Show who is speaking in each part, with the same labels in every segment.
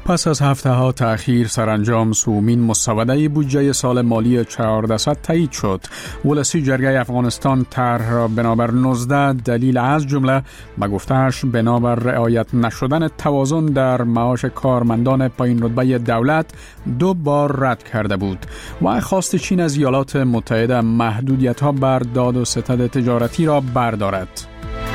Speaker 1: پس از هفته‌ها تأخیر سرانجام سومین مسوده بودجه سال مالی 1400 تایید شد. ولسی جرگه افغانستان طرح را بنابر 19 دلیل از جمله به گفته‌اش بنابر رعایت نشدن توازن در معاش کارمندان پایین رتبه دولت 2 بار رد کرده بود و خواست چین از ایالات متحده محدودیت‌ها بر داد و ستد تجارتی را بردارد.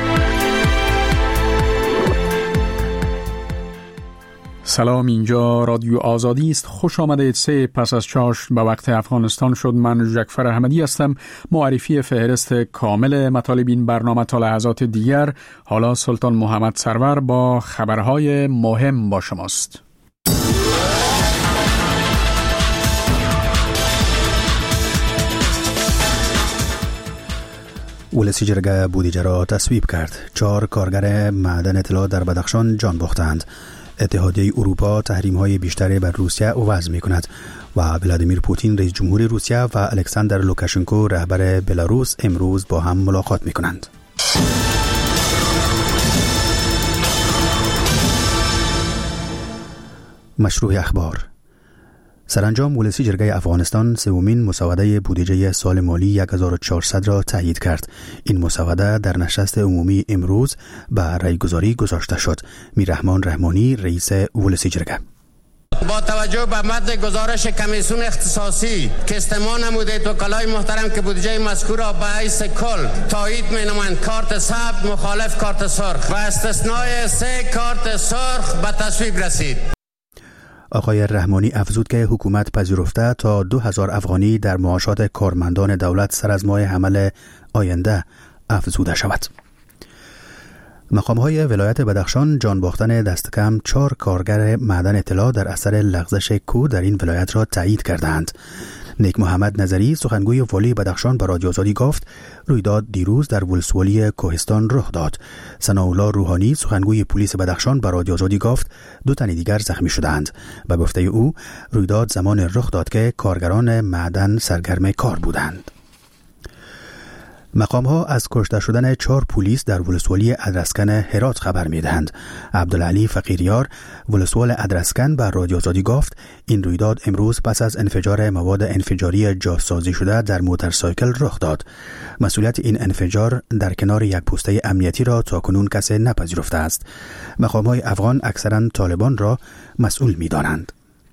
Speaker 1: سلام، اینجا رادیو آزادی است. خوش آمدید. پس از چاشت به وقت افغانستان شد. من جعفر احمدی هستم. معرفی فهرست کامل مطالب این برنامه تا لحظات دیگر. حالا سلطان محمد سرور با خبرهای مهم با شماست.
Speaker 2: ولسی جرگه بودجه را تصویب کرد. 4 کارگر معدن طلا در بدخشان جان باختند. اتحادیه اروپا تحریم‌های بیشتری بر روسیه وضع می‌کند و ولادیمیر پوتین رئیس جمهور روسیه و الکساندر لوکاشنکو رهبر بلاروس امروز با هم ملاقات می‌کنند. مشروع اخبار. سرانجام ولسی جرگه افغانستان سومین مسوده بودجه سال مالی 1400 را تایید کرد. این مسوده در نشست عمومی امروز به رأی‌گذاری گذاشته شد. میررحمان رحمانی رئیس ولسی جرگه:
Speaker 3: با توجه به متن گزارش کمیسیون اختصاصی که استماع نمودید، وکلای محترم که بودجه مذکور را به حیث کل تایید می‌نمایند. کارت سبز مخالف کارت سرخ و استثنای 3 کارت سرخ به تصویب رسید.
Speaker 2: آقای رحمانی افزود که حکومت پذیرفته تا 2000 افغانی در معاشات کارمندان دولت سر از ماه حمل آینده افزوده شود. مقام‌های ولایت بدخشان جان باختن دست کم 4 کارگر معدن طلا در اثر لغزش کوه در این ولایت را تایید کردند. نیک محمد نظری سخنگوی والی بدخشان به رادیو آزادی گفت رویداد دیروز در ولسوالی کوهستان رخ داد. ثناءالله روحانی سخنگوی پلیس بدخشان به رادیو آزادی گفت 2 تن دیگر زخمی شدند. به گفته او رویداد زمان رخ داد که کارگران معدن سرگرم کار بودند. مقام‌ها از کشته شدن 4 پلیس در ولسوالی ادرسکن هرات خبر می‌دهند. عبدالعلی فقیریار ولسوال ادرسکن به رادیو آزادی گفت این رویداد امروز پس از انفجار مواد انفجاری جاسازی شده در موتورسایکل رخ داد. مسئولیت این انفجار در کنار یک پوسته امنیتی را تاکنون کسی نپذیرفته است. مقام‌های افغان اکثراً طالبان را مسئول می‌دانند.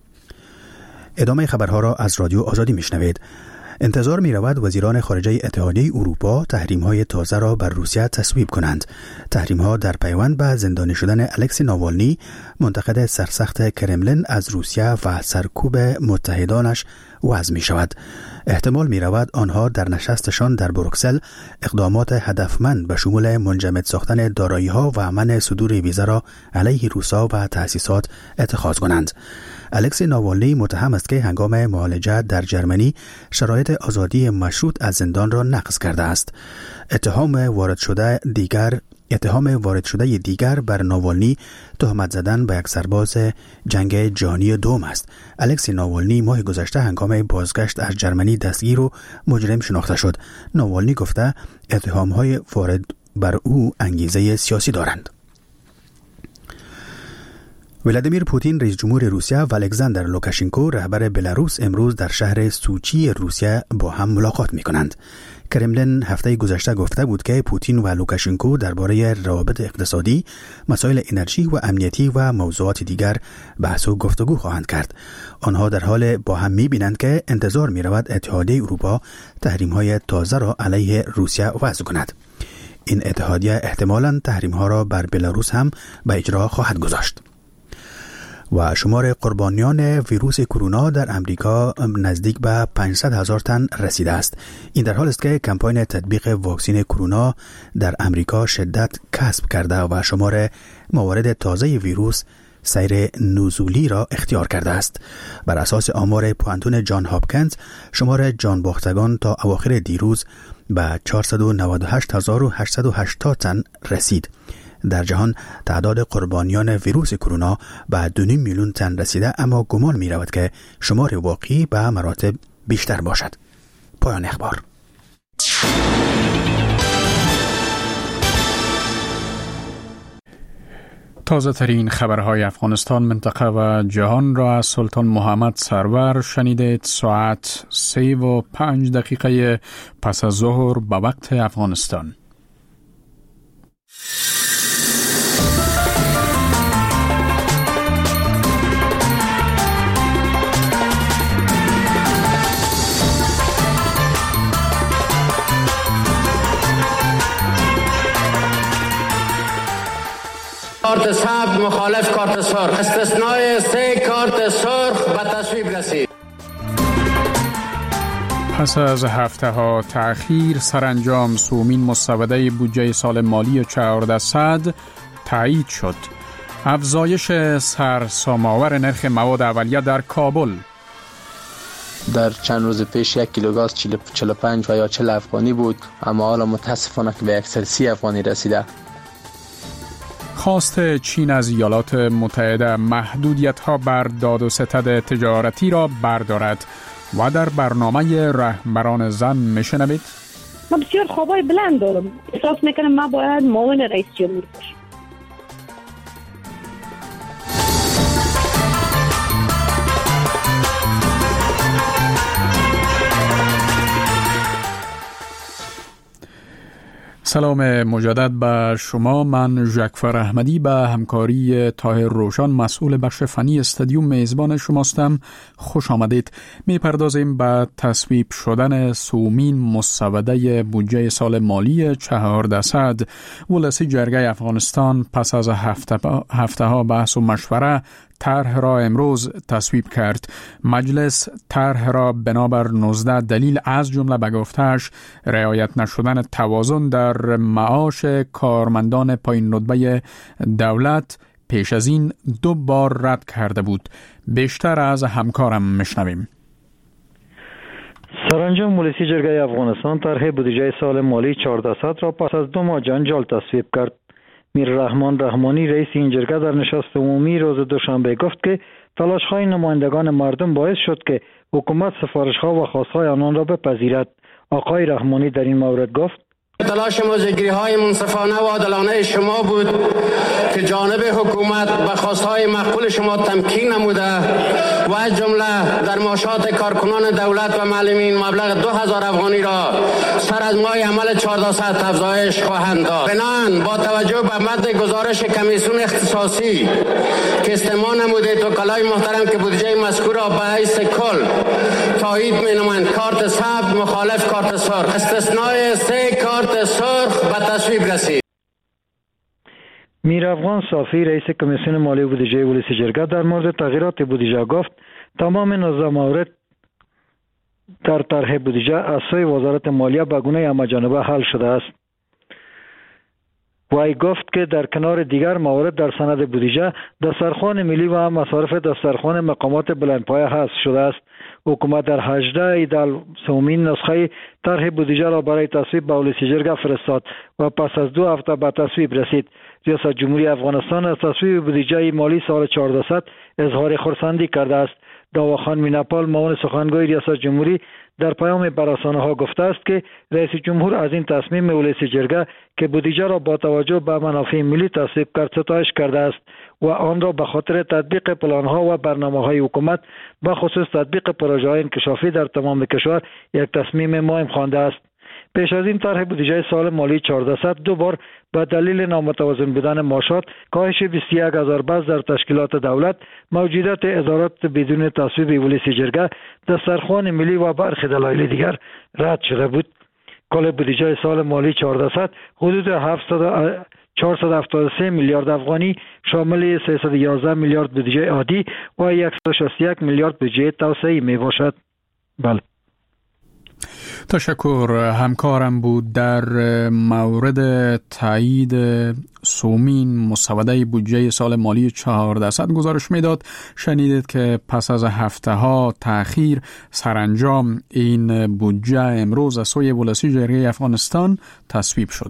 Speaker 2: ادامه خبرها را از رادیو آزادی می‌شنوید. انتظار می رود وزیران خارجه اتحادیه اروپا تحریم‌های تازه را بر روسیه تصویب کنند. تحریم‌ها در پیوند به زندانی شدن الکسی ناوالنی، منتقد سرسخت کرملین از روسیه و سرکوب متحدانش وضع می شود. احتمال می رود آنها در نشستشان در بروکسل اقدامات هدفمند به شمول منجمد ساختن دارایی‌ها و منع صدور ویزا را علیه روسا و تأسیسات اتخاذ کنند. الکسی ناوالنی متهم است که هنگام معالجه در جرمنی شرایط آزادی مشروط از زندان را نقض کرده است. اتهام وارد شده دیگر بر ناوالنی تهمت زدن به یک سرباز جنگ جهانی دوم است. الکسی ناوالنی ماه گذشته هنگام بازگشت از جرمنی دستگیر و مجرم شناخته شد. ناوالنی گفته اتهام‌های وارد بر او انگیزه سیاسی دارند. ولادیمیر پوتین رئیس جمهور روسیه و الکساندر لوکاشنکو رهبر بلاروس امروز در شهر سوچی روسیه با هم ملاقات می‌کنند. کرملین هفته گذشته گفته بود که پوتین و لوکاشنکو درباره روابط اقتصادی، مسائل انرژی و امنیتی و موضوعات دیگر بحث و گفتگو خواهند کرد. آنها در حال با هم می‌بینند که انتظار می‌رود اتحادیه اروپا تحریم‌های تازه را علیه روسیه وضع کند. این اتحادیه احتمالاً تحریم‌ها را بر بلاروس هم به اجرا خواهد گذاشت. و شمار قربانیان ویروس کرونا در امریکا نزدیک به 500,000 تن رسیده است. این در حال است که کمپاین تطبیق واکسن کرونا در امریکا شدت کسب کرده و شمار موارد تازه ویروس سیر نزولی را اختیار کرده است. بر اساس آمار پوانتون جان هاپکینز شمار جان باختگان تا اواخر دیروز به 498,880 تن رسید. در جهان تعداد قربانیان ویروس کرونا به 2.5 میلیون تن رسیده، اما گمان می رود که شمار واقعی به مراتب بیشتر باشد. پایان اخبار.
Speaker 1: تازه ترین خبرهای افغانستان، منطقه و جهان را از سلطان محمد سرور شنیدید. ساعت 3:05 پس از ظهر به وقت افغانستان.
Speaker 3: کارت سبز مخالف کارت سرخ، استثنای 3 کارت سرخ به تصویب رسید.
Speaker 1: پس از هفته‌ها تأخیر سرانجام سومین مسوده بودجه سال مالی 1400 تایید شد. افزایش سرسام‌آور نرخ مواد اولیه در کابل.
Speaker 4: در چند روز پیش 1 کیلو گاز 45 و یا 40 افغانی بود، اما حالا متاسفانه که به اکثر 30 افغانی رسیده.
Speaker 1: خواست چین از ایالات متحده محدودیت‌ها بر داد و ستد تجارتی را بردارد و در برنامه رهبران زن میشنوید.
Speaker 5: من بسیار خوابای بلند دارم. احساس میکنم من باید معاون رئیس جمهور باشم.
Speaker 1: سلام مجدد به شما. من ژکفر احمدی به همکاری طاهر روشن مسئول بخش فنی استادیوم میزبان شماستم. خوش آمدید. میپردازیم به تصویب شدن سومین مسوده بودجه سال مالی 1400. ولسی جرگه افغانستان پس از هفته ها بحث و مشوره طرح را امروز تصویب کرد. مجلس طرح را بنابر 19 دلیل از جمله به گفته‌اش رعایت نشدن توازن در معاش کارمندان پایین رتبه دولت پیش از این 2 بار رد کرده بود. بیشتر از همکارم میشنویم.
Speaker 6: سرانجام ولسی جرگه افغانستان طرح بودجه سال مالی 1400 را پس از 2 ماه جنجال تصویب کرد. میررحمان رحمانی رئیس این جرگه در نشست عمومی روز دوشنبه گفت که تلاش‌های نمایندگان مردم باعث شد که حکومت سفارش‌ها و خواست‌های آنان را بپذیرد. آقای رحمانی در این مورد گفت:
Speaker 3: تلاش موضع‌گیری‌های منصفانه و عادلانه شما بود که جانب حکومت به خواست‌های معقول شما تمکین نموده و از جمله در معاشات کارکنان دولت و معلمین مبلغ 2000 افغانی را سر از ماه عمل 1400 افزایش خواهند داد. بنابراین با توجه به متن گزارش کمیسیون اختصاصی که استماع نمودید وکلای محترم که بودجه مذکور را به حیث کل تایید می‌نمایند، کارت سبز مخالف کارت سرخ، استثنای 3 کارت سرخ به تصویب رسید.
Speaker 6: میر افغان صافی رئیس کمیسیون مالی بودجه ولسی جرگه در مورد تغییرات بودجه گفت تمام 19 مورد در طرح بودجه از سوی وزارت مالیه به گونه همه‌جانبه حل شده است. وی گفت که در کنار دیگر موارد در سند بودجه دسترخوان ملی و مصارف دسترخوان مقامات بلندپایه حذف شده است. حکومت در 18 ایدال سومین نسخه طرح بودجه را برای تصویب به ولسی جرگه فرستاد و پس از 2 هفته به تصویب رسید. ریاست جمهوری افغانستان از تصویب بودجه مالی سال 1400 اظهار خرسندی کرده است. داواخان میناپال معاون سخنگوی ریاست جمهوری در پیام بر رسانه‌ها گفته است که رئیس جمهور از این تصمیم ولسی جرگه که بودجه را با توجه به منافع ملی تصویب کرد ستایش کرده است و آن را به خاطر تطبیق پلان‌ها و برنامه‌های حکومت به خصوص تطبیق پروژه‌های انکشافی در تمام کشور یک تصمیم مهم خوانده است. پیش از این طرح بودجه سال مالی 1400 2 بار به دلیل نامتوازن بودن معاشات، کاهش 21000 بس در تشکیلات دولت، موجودیت ادارات بدون تصویب ولسی جرگه، دسترخوان ملی و برخی دلایل دیگر رد شده بود. کل بودجه سال مالی 1400 حدود 473 میلیارد افغانی شامل 311 میلیارد بودجه عادی و 161 میلیارد بودجه توسعه‌ای می باشد. بله.
Speaker 1: تشکر. همکارم بود در مورد تایید سومین مسوده بودجه سال مالی 1400 گزارش میداد. شنیدید که پس از هفته‌ها تأخیر سرانجام این بودجه امروز از سوی ولسی جرگه افغانستان تصویب شد.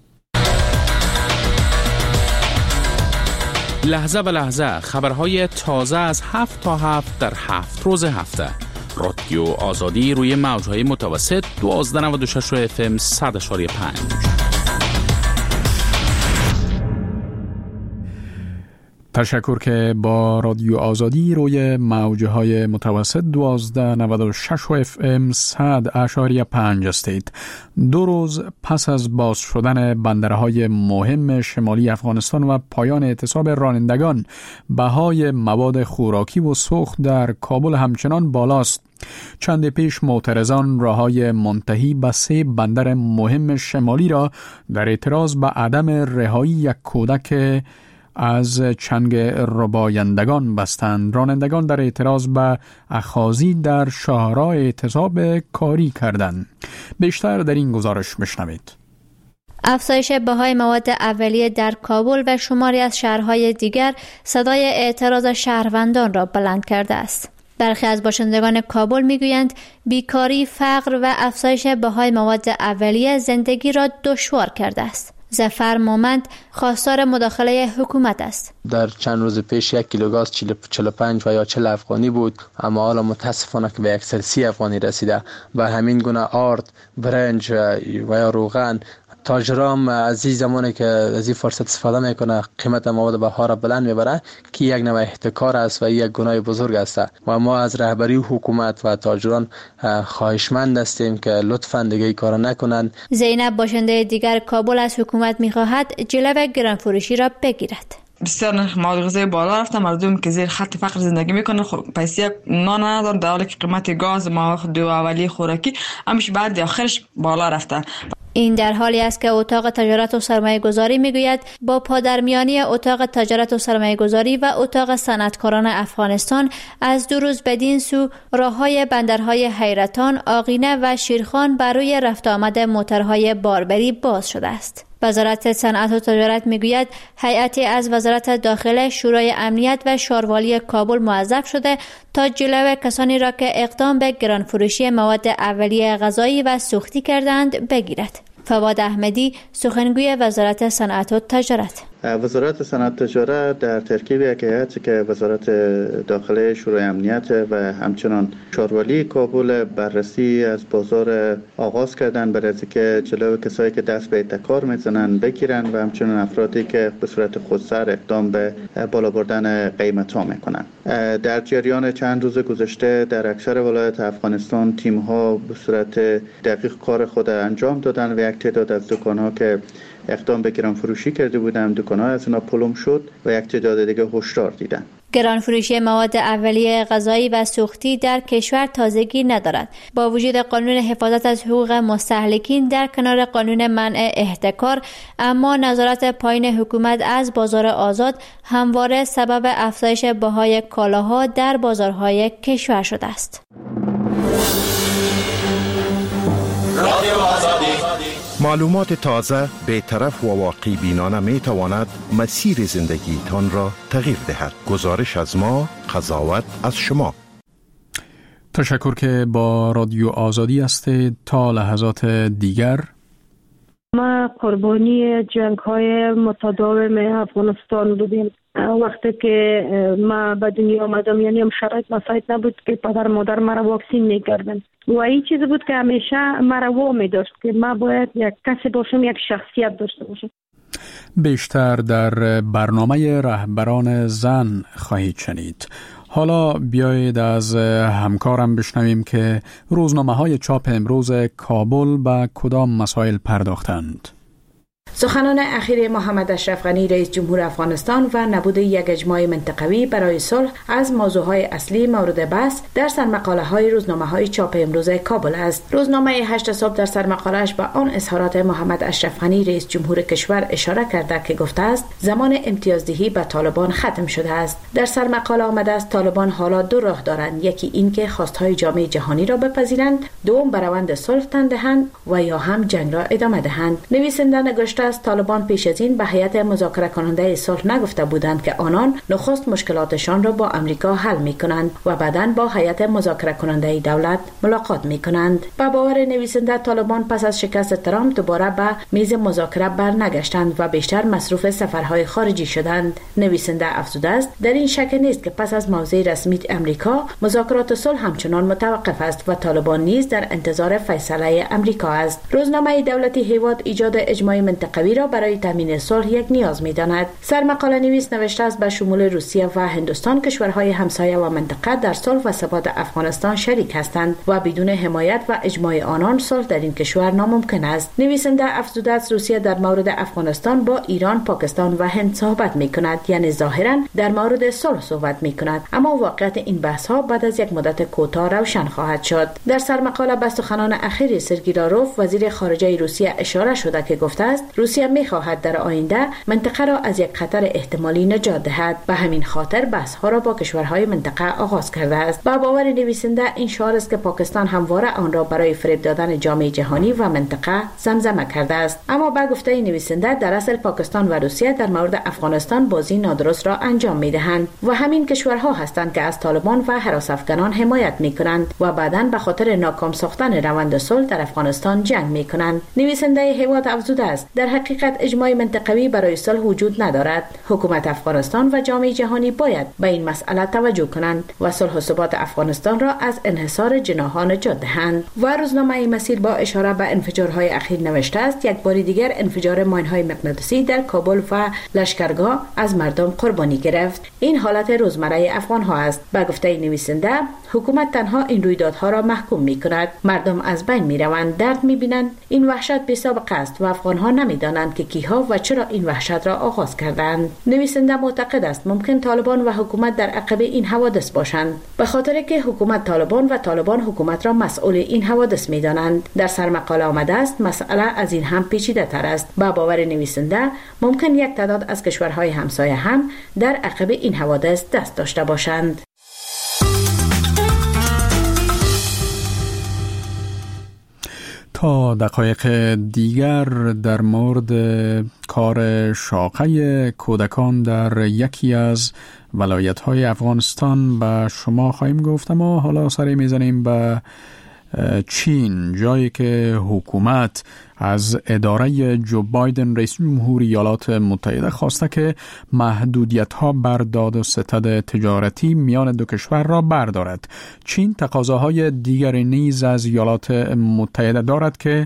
Speaker 7: لحظه به لحظه خبرهای تازه از 7 تا 7 در 7 روز هفته. رادیو آزادی روی موج‌های متوسط 1296 FM 100.5.
Speaker 1: تشکر که با رادیو آزادی روی موجهای متوسط 1296 FM 100.5 هستید. 2 روز پس از باز شدن بندرهای مهم شمالی افغانستان و پایان اعتصاب رانندگان، بهای مواد خوراکی و سوخت در کابل همچنان بالاست. چند پیش معترضان راههای منتهی به 3 بندر مهم شمالی را در اعتراض به عدم رهایی یک کودک از چنگ ربایندگان بستند. رانندگان در اعتراض به اخاذی در شاهراه اعتصاب کاری کردند. بیشتر در این گزارش بشنوید.
Speaker 8: افزایش بهای مواد اولیه در کابل و شماری از شهرهای دیگر صدای اعتراض شهروندان را بلند کرده است. برخی از باشندگان کابل میگویند بیکاری، فقر و افزایش بهای مواد اولیه زندگی را دشوار کرده است. ظفر مومند خواستار مداخله حکومت است.
Speaker 4: در چند روز پیش 1 کیلو گاز 45 و یا 40 افغانی بود، اما حالا متاسفانه که به اکثر 30 افغانی رسیده. و همین گونه آرد، برنج و یا روغن، تاجرام از این زمانی که از این فرصت استفاده میکنه قیمت مواد بها را بلند میبره که یک نوع احتکار است و یک گناه بزرگ است و ما از رهبری حکومت و تاجران خواهشمند هستیم که لطفاً دیگه این کارا نکنن.
Speaker 8: زینب باشنده دیگر کابل از حکومت میخواهد جلوه گرانفروشی را بگیرد.
Speaker 9: بسیار نرخ مواد غذایی بالا رفته، مردم که زیر خط فقر زندگی میکنن پیسه نان ندارن، در حالی که قیمت گاز مواد اولیه خوراکی همیشه بعد آخرش بالا رفته.
Speaker 8: این در حالی است که اتاق تجارت و سرمایه گذاری میگوید با پادرمیانی اتاق تجارت و سرمایه گذاری و اتاق صنعتکاران افغانستان از 2 روز بدین سو راههای بندرهای حیرتان، آقینه و شیرخان برای رفت آمد موترهای باربری باز شده است. وزارت صنعت و تجارت میگوید هیئتی از وزارت داخله، شورای امنیت و شاروالی کابل موظف شده تا جلوه کسانی را که اقدام به گرانفروشی مواد اولیه غذایی و سوختی کردند بگیرد. فواد احمدی، سخنگوی وزارت صنعت و تجارت:
Speaker 10: وزارت صنعت و تجارت در ترکیب یک هیئتی که وزارت داخله، شورای امنیت و همچنان شاروالی کابل بررسی از بازار آغاز کردن برای اینکه جلوی کسایی که دست به احتکار میزنن بگیرن و همچنان افرادی که به صورت خودسر اقدام به بالا بردن قیمت‌ها میکنن. در جریان چند روز گذشته در اکثر ولایات افغانستان تیم‌ها به صورت دقیق کار خود انجام دادن و یک تعداد از دکان‌ها که اقدام به گرانفروشی کرده بودند، دکان‌ها از اینا پلم شد و یک تعداد دیگه هشدار دیدن.
Speaker 8: گرانفروشی مواد اولیه غذایی و سوختی در کشور تازگی ندارد. با وجود قانون حفاظت از حقوق مستهلکین در کنار قانون منع احتکار، اما نظارت پایین حکومت از بازار آزاد همواره سبب افزایش بهای کالاها در بازارهای کشور شده است.
Speaker 11: معلومات تازه، بی‌طرف و واقعی بینانه می تواند مسیر زندگی تان را تغییر دهد. گزارش از ما، قضاوت از شما.
Speaker 1: تشکر که با رادیو آزادی هستید. تا لحظات دیگر.
Speaker 5: ما قربانی جنگ‌های متداوم افغانستان بودیم. وقتی که ما به دنیا آمدم، یعنی هم شرایط مساعد نبود که پدر مادر مرا واکسین میکردن و این چیز بود که همیشه مرا وامی داشت که ما باید یک کسی باشم، یک شخصیت داشته باشم.
Speaker 1: بیشتر در برنامه رهبران زن خواهید شنید. حالا بیایید از همکارم بشنویم که روزنامه‌های چاپ امروز کابل به کدام مسائل پرداختند.
Speaker 12: سخنان اخیر محمد اشرف غنی رئیس جمهور افغانستان و نبود یک اجماع منطقوی برای صلح از موضوعهای اصلی مورد بحث در سرمقاله‌های روزنامه‌های چاپ امروز کابل است. روزنامه 8 صبح در سرمقاله‌اش به آن اظهارات محمد اشرف غنی رئیس جمهور کشور اشاره کرده که گفته است زمان امتیازدهی به طالبان ختم شده است. در سرمقاله آمده است طالبان حالا 2 راه دارند، یکی این که خواستهای جامعه جهانی را بپذیرند، دوم به روند صلح تن دهند و یا هم جنگ را ادامه دهند. نویسنده نگفته است طالبان پیش از این به هیئت مذاکره کننده صلح نگفته بودند که آنان نخست مشکلاتشان را با امریکا حل می‌کنند و بعداً با هیئت مذاکره کننده دولت ملاقات می‌کنند. با باور نویسنده طالبان پس از شکست ترامپ دوباره به میز مذاکره برنگشتند و بیشتر مصروف سفرهای خارجی شدند. نویسنده افزوده است در این شک نیست که پس از موضع رسمی امریکا مذاکرات صلح همچنان متوقف است و طالبان نیز در انتظار فیصله امریکا است. روزنامه دولتی هیواد ایجاد اجماع منطقه منطقوی را برای تامین صلح یک نیاز می‌داند. سرمقاله نویس نوشته است به شمول روسیه و هندوستان کشورهای همسایه و منطقه در صلح و ثبات افغانستان شریک هستند و بدون حمایت و اجماع آنان صلح در این کشور ناممکن است. نویسنده افزوده است روسیه در مورد افغانستان با ایران، پاکستان و هند صحبت می‌کند، یعنی ظاهراً در مورد صلح صحبت می‌کند، اما واقعیت این بحث‌ها بعد از یک مدت کوتاه روشن خواهد شد. در سرمقاله به سخنان اخیر سرگئی لاروف وزیر خارجه روسیه اشاره شده که گفته است روسیه می‌خواهد در آینده منطقه را از یک خطر احتمالی نجات دهد. به همین خاطر بحث‌ها را با کشورهای منطقه آغاز کرده است. با باور نویسنده این شعار است که پاکستان همواره آن را برای فریب دادن جامعه جهانی و منطقه زمزمه کرده است. اما با گفته نویسنده در اصل پاکستان و روسیه در مورد افغانستان بازی نادرست را انجام می‌دهند و همین کشورها هستند که از طالبان و هراس افغانان حمایت می‌کنند و بعداً به خاطر ناکام ساختن روند صلح در افغانستان جنگ می‌کنند. نویسنده حواد افزوده است در حقیقت اجماع منطقوی برای صلح وجود ندارد. حکومت افغانستان و جامعه جهانی باید به این مسئله توجه کنند و صلح و ثبات افغانستان را از انحصار جناح‌ها نجات دهند. و روزنامه مسیر با اشاره به انفجارهای اخیر نوشته است یک بار دیگر انفجار ماین‌های مغناطیسی در کابل و لشکرگاه از مردم قربانی گرفت. این حالت روزمره افغان‌ها است. به گفته نویسنده حکومت تنها این رویدادها را محکوم می‌کند. مردم از بین می‌روند، درد می‌بینند. این وحشت بی‌سابقه است و افغان‌ها نمی‌دانند که کیها و چرا این وحشت را آغاز کردند. نویسنده معتقد است ممکن طالبان و حکومت در عقب این حوادث باشند، به خاطر که حکومت طالبان و طالبان حکومت را مسئول این حوادث می‌دانند. در سرمقاله آمده است مسئله از این هم پیچیده‌تر است. با باور نویسنده ممکن یک تعداد از کشورهای همسایه هم در عقب این حوادث دست داشته باشند.
Speaker 1: تا دقایق دیگر در مورد کار شاقه کودکان در یکی از ولایت‌های افغانستان به شما خواهیم گفت، اما حالا سری میزنیم به چین، جایی که حکومت از اداره جو بایدن رئیس جمهور ایالات متحده خواسته که محدودیت‌ها بر داد و ستد تجارتی میان دو کشور را بردارد. چین تقاضاهای دیگری نیز از ایالات متحده دارد که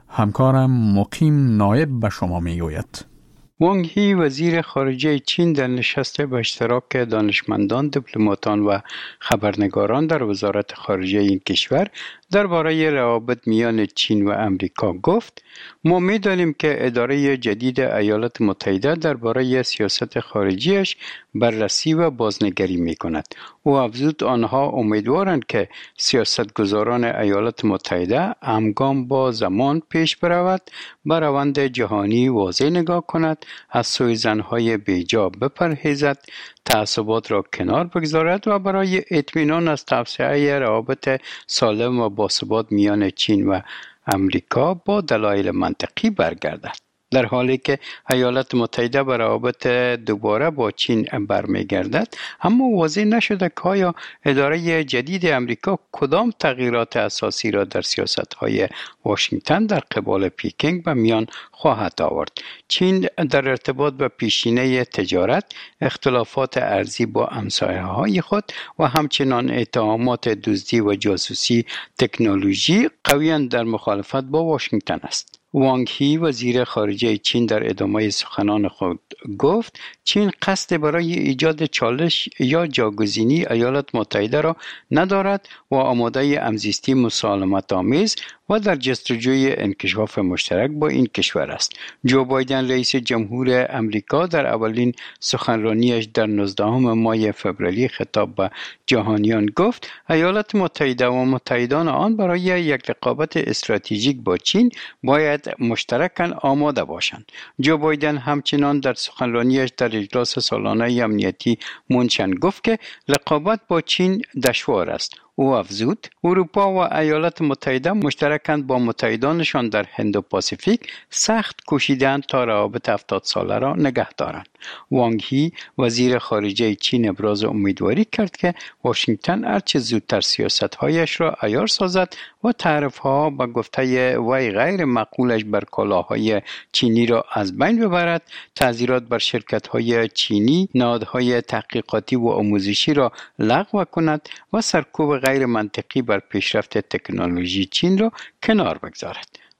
Speaker 1: همکارم مقیم نایب به شما میگوید.
Speaker 13: وانگ هی وزیر خارجه چین در نشست به اشتراک دانشمندان، دیپلماتان و خبرنگاران در وزارت خارجه این کشور درباره روابط میان چین و امریکا گفت: ما می‌دانیم که اداره جدید ایالات متحده درباره سیاست خارجیش بررسی و بازنگری می‌کند. او افزود آنها امیدوارند که سیاستگزاران ایالات متحده همگام با زمان پیش برود، به روند جهانی واضح نگاه کند، از سوءظن‌های بیجا بپرهیزد، تعصبات را کنار بگذارد و برای اطمینان از توسعه روابط سالم و باثبات میان چین و امریکا با دلایل منطقی برگردد. در حالی که ایالات متحده به روابط دوباره با چین برمیگردد، اما واضح نشده که آیا اداره جدید امریکا کدام تغییرات اساسی را در سیاست‌های واشنگتن در قبال پیکینگ به میان خواهد آورد. چین در ارتباط به پیشینه تجارت، اختلافات ارزی با همسایه‌های خود و همچنان اتهامات دزدی و جاسوسی تکنولوژی قویاً در مخالفت با واشنگتن است. وانگ هی وزیر خارجه چین در ادامه سخنان خود گفت: چین قصد برای ایجاد چالش یا جاگزینی ایالات متحده را ندارد و آماده همزیستی مسالمت آمیز و در جستجوی انکشاف مشترک با این کشور است. جو بایدن رئیس جمهور امریکا در اولین سخنرانیش در 19 ماه فوریه خطاب به جهانیان گفت: ایالات متحده و متحدان آن برای یک رقابت استراتژیک با چین باید مشترکاً آماده باشند. جو بایدن همچنان در سخنرانیش در اجلاس سالانه امنیتی مونشن گفت که رقابت با چین دشوار است. او افزود: اروپا و ایالات متحده مشترکاً با متحدانشان در هند و پاسیفیک سخت کوشیدند تا روابط 70 ساله را نگه دارند. وانگ هی وزیر خارجه چین ابراز امیدواری کرد که واشنگتن هرچه زودتر سیاست‌هایش را عیار سازد و تعرفه‌ها به گفته وی غیر معقولش بر کالاهای چینی را از بین ببرد، تعزیرات بر شرکت‌های چینی، نهادهای تحقیقاتی و آموزشی را لغو کند و سرکوب غیر منطقی بر پیشرفت تکنولوژی چین را کنار بگذارد.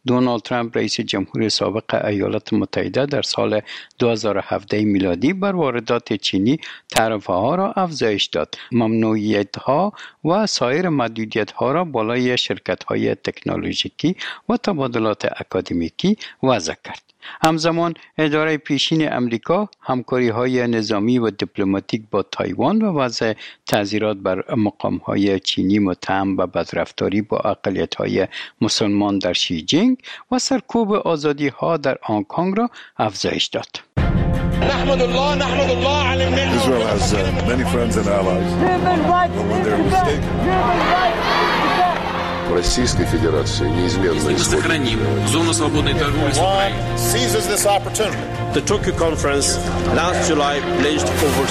Speaker 13: دونالد ترامپ رئیس جمهور سابق ایالات متحده در سال 2017 میلادی بر واردات چینی تعرفه‌ها را افزایش داد. ممنوعیت‌ها و سایر محدودیت‌ها را بالای شرکت‌های تکنولوژیکی و تبادلات اکادمیکی وضع کرد. همزمان اداره پیشین امریکا همکاری‌های نظامی و دیپلماتیک با تایوان و وضع تعزیرات بر مقام‌های چینی متهم به بدرفتاری با اقلیت‌های مسلمان در شیجینگ و سرکوب آزادی‌ها در هنگ کنگ را افزایش داد.
Speaker 14: نحمد الله على النعمة. Israel has many friends and allies. When they're mistaken.
Speaker 15: Российской Федерации неизменно
Speaker 16: сохраним зону свободной торговли с Украиной.
Speaker 14: Seizes this opportunity.
Speaker 17: The Tokyo conference last July pledged over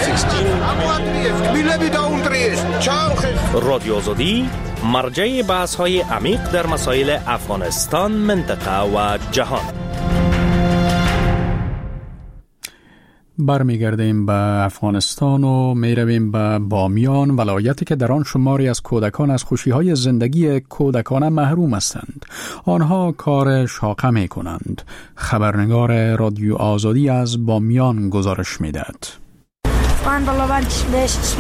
Speaker 17: 16
Speaker 18: رادیو آزادی مرجع بحث‌های عمیق در مسائل افغانستان، منطقه و جهان.
Speaker 1: برمیگردیم به افغانستان و میرویم به بامیان، ولایتی که در آن شماری از کودکان از خوشی‌های زندگی کودکانه محروم هستند. آنها کار شاقه می کنند. خبرنگار رادیو آزادی از بامیان گزارش می‌دهد.
Speaker 19: اسپان بلوان چشمش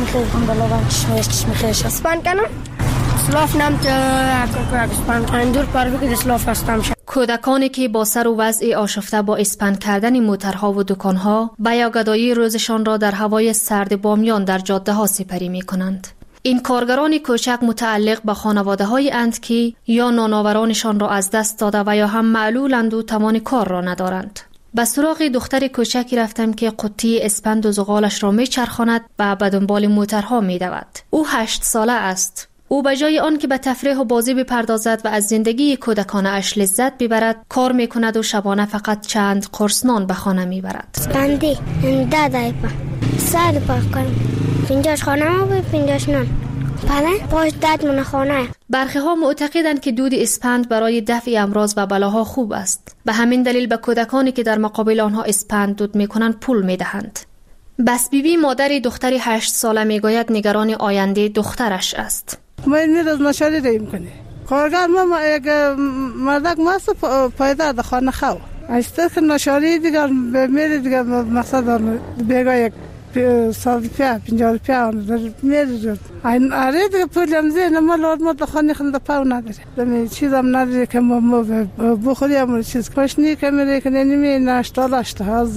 Speaker 19: میخیش اسپان کنم سلاف نمت اسپان اندور پاروی که سلاف هستم.
Speaker 20: کودکانی که با سر و وضع آشفته با اسپند کردن موترها و دکانها و یا گدایی روزشان را در هوای سرد بامیان در جاده ها سپری می کنند. این کارگران کوچک متعلق به خانواده های اند که یا نانآورانشان را از دست داده و یا هم معلولند و توان کار را ندارند. به سراغ دختر کوچکی رفتم که قطی اسپند و زغالش را می چرخاند و به دنبال موترها می دود. او 8 ساله است. او به جای آن که به تفریح و بازی بپردازد و از زندگی کودکانه اش لذت ببرد، کار میکند و شبانه فقط چند قرص نان به خانه میبرد.
Speaker 19: اسپندی دادای پا سر پاک کنم 50 خانه و 50 نان بله پاش داد من خانه.
Speaker 20: برخی ها معتقدند که دود اسپند برای دفع امراض و بلاها خوب است. به همین دلیل به کودکانی که در مقابل آنها اسپند دود میکنند پول میدهند. بس بیبی مادر دختری 8 ساله میگوید نگران آینده دخترش است.
Speaker 21: ما این روز نشاری ریم کنه کارگر ما یک مردک ماست پایدار در خانه خواهد ایسته که نشاری دیگر میری دیگر مقصد دارم بیگاه یک 100 روپیه 50 روپیه میری جد این آره دیگر پول همزه نما لاد ما در خانه خنده پاو نداره دمی چیز هم نداره که ما بخوری هم چیز کشنی که میری که نمی نشتالاشته از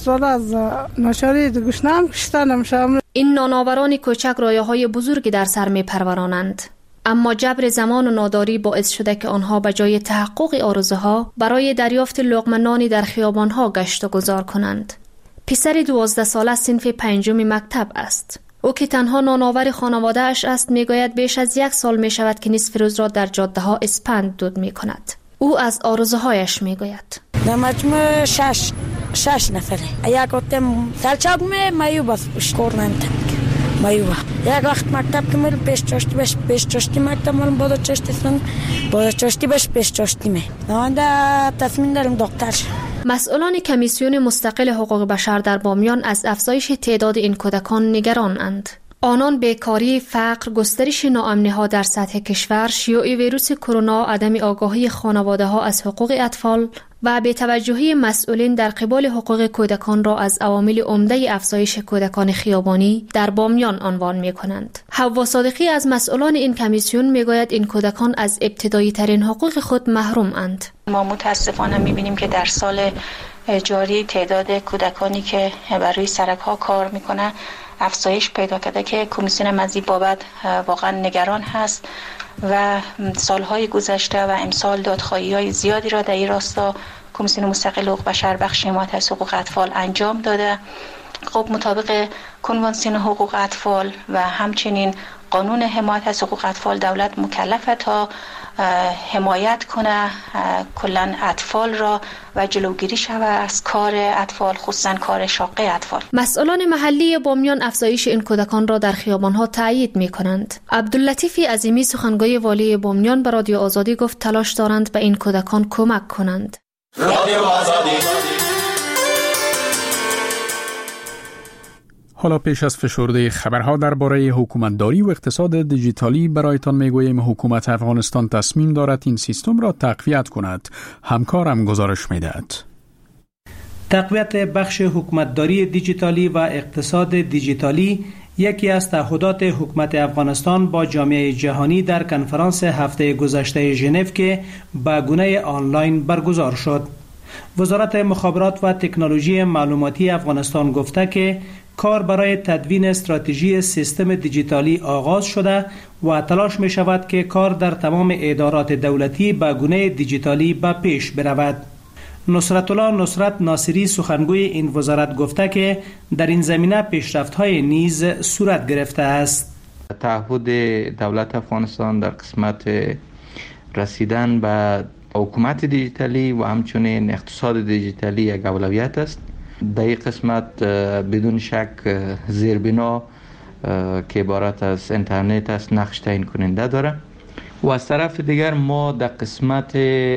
Speaker 21: نشاری دیگر گشنم کشتنم شامل.
Speaker 20: این نانآوران کوچک رایه‌های بزرگی در سر می‌پرورانند، اما جبر زمان و ناداری باعث شده که آنها به جای تحقق آرزوها برای دریافت لقمه نانی در خیابان‌ها گشت و گذار کنند. پسر 12 ساله صنف 5 مکتب است. او که تنها نانآور خانواده اش است میگوید بیش از 1 سال می شود که نصف روز را در جاده ها اسپند دود می کند. او از آرزوهایش میگوید.
Speaker 19: در مجموع 6 نفره. یک وقتم سلچاق می مایو بس کار نمیتم مایو. یک وقت مکتب که میرم پیش چاشتی مکتب میرم باید چاشتی بش پیش چاشتی می. نوانده تصمیم دارم دکتر.
Speaker 20: مسئولان کمیسیون مستقل حقوق بشر در بامیان از افزایش تعداد این کودکان نگرانند. آنان بیکاری، فقر، گسترش ناامنی‌ها در سطح کشور، شیوع ویروس کرونا، عدم آگاهی خانواده‌ها از حقوق اطفال و بی‌توجهی مسئولین در قبال حقوق کودکان را از عوامل عمده افزایش کودکان خیابانی در بامیان عنوان می‌کنند. حوا صادقی از مسئولان این کمیسیون می‌گوید این کودکان از ابتدایی ترین حقوق خود محروم اند.
Speaker 22: ما متاسفانه می‌بینیم که در سال جاری تعداد کودکانی که بر روی سرک‌ها کار می‌کنند افزایش پیدا کرده که کمیسیون مزید بابت واقعا نگران هست و سالهای گذشته و امسال دادخواهی‌های زیادی را در این راستا کمیسیون مستقل حقوق بشر بخش حمایت از حقوق اطفال انجام داده. خب مطابق کنوانسیون حقوق اطفال و همچنین قانون حمایت از حقوق اطفال دولت مکلفه تا حمایت کنه کلن اطفال را و جلوگیری شود از کار اطفال، خصوصا کار شاقه اطفال.
Speaker 20: مسئولان محلی بامیان افزایش این کودکان را در خیابان‌ها تایید می‌کنند. عبداللطیف عظیمی سخنگوی والی بامیان به رادیو آزادی گفت تلاش دارند به این کودکان کمک کنند. رادیو آزادی.
Speaker 1: حالا پیش از فشرده خبرها درباره حکومتداری و اقتصاد دیجیتالی برایتان میگوییم حکومت افغانستان تصمیم دارد این سیستم را تقویت کند. همکارم گزارش میدهد.
Speaker 2: تقویت بخش حکومتداری دیجیتالی و اقتصاد دیجیتالی یکی از تعهدات حکومت افغانستان با جامعه جهانی در کنفرانس هفته گذشته ژنو که به گونه آنلاین برگزار شد. وزارت مخابرات و تکنولوژی معلوماتی افغانستان گفته که کار برای تدوین استراتژی سیستم دیجیتالی آغاز شده و تلاش می شود که کار در تمام ادارات دولتی به گونه دیجیتالی به پیش برود. نصرت الله نصرت ناصری سخنگوی این وزارت گفته که در این زمینه پیشرفت‌های نیز صورت گرفته است.
Speaker 3: تعهد دولت افغانستان در قسمت رسیدن به حکومت دیجیتالی و همچنین اقتصاد دیجیتالی یک اولویت است. در این قسمت بدون شک زیربنا که عبارت از اینترنت است نقش تعیین کننده داره و از طرف دیگر ما در قسمت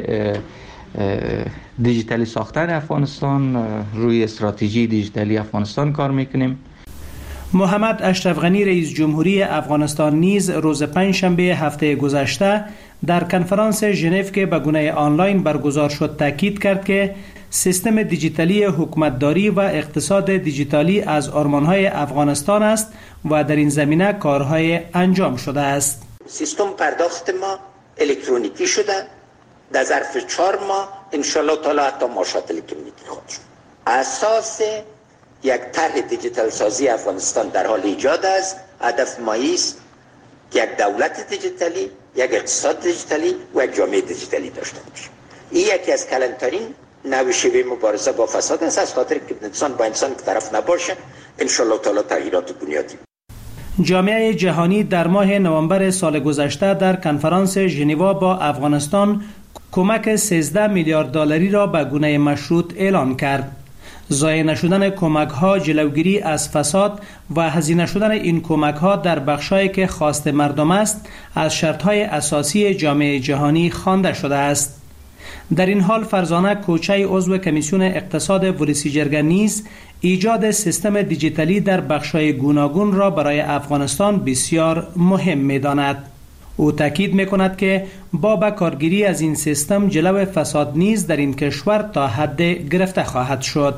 Speaker 3: دیجیتالی ساختن افغانستان روی استراتژی دیجیتالی افغانستان کار میکنیم.
Speaker 2: محمد اشرف غنی رئیس جمهوری افغانستان نیز روز پنجشنبه هفته گذشته در کنفرانس ژنو که به گونه آنلاین برگزار شد تاکید کرد که سیستم دیجیتالی حکومتداری و اقتصاد دیجیتالی از آرمان‌های افغانستان است و در این زمینه کارهای انجام شده است.
Speaker 23: سیستم پرداخت ما الکترونیکی شده. در ظرف 4 ماه انشالله تعالی حتی معاشات الکترونیکی خواهد شد. اساس یک طرح دیجیتال سازی افغانستان در حال ایجاد است. هدف ما است که یک دولت دیجیتالی، یک اقتصاد دیجیتالی و یک جامعه دیجیتالی داشته باشیم. این یکی از کلانترین نوع شیوه مبارزه با فساد است، از خاطر که انسان با انسان که طرف نباشه انشالله تعالی تغییرات بنیادی.
Speaker 2: جامعه جهانی در ماه نوامبر سال گذشته در کنفرانس ژنو با افغانستان کمک 13 میلیارد دلاری را به گونه مشروط اعلان کرد. ضایع نشدن کمک‌ها، جلوگیری از فساد و هزینه شدن این کمک‌ها در بخشایی که خواست مردم است از شرط‌های اساسی جامعه جهانی خوانده شده است. در این حال فرزانه کوچه عضو کمیسیون اقتصاد ولسی جرگه نیز ایجاد سیستم دیجیتالی در بخش‌های گوناگون را برای افغانستان بسیار مهم می‌داند. او تاکید می‌کند که با به کارگیری از این سیستم جلو فساد نیز در این کشور تا حد گرفته خواهد شد.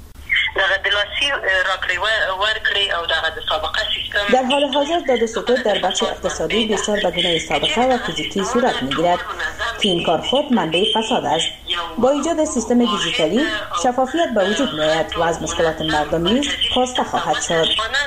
Speaker 24: در حال حاضر داد و ستد در بخش اقتصادی بسیار به گونه سابقه و فیزیکی صورت می‌گیرد که این کار خود منبع فساد است. با ایجاد سیستم دیجیتالی شفافیت به وجود می‌آید و از مشکلات مردم نیز کاسته خواهد شد.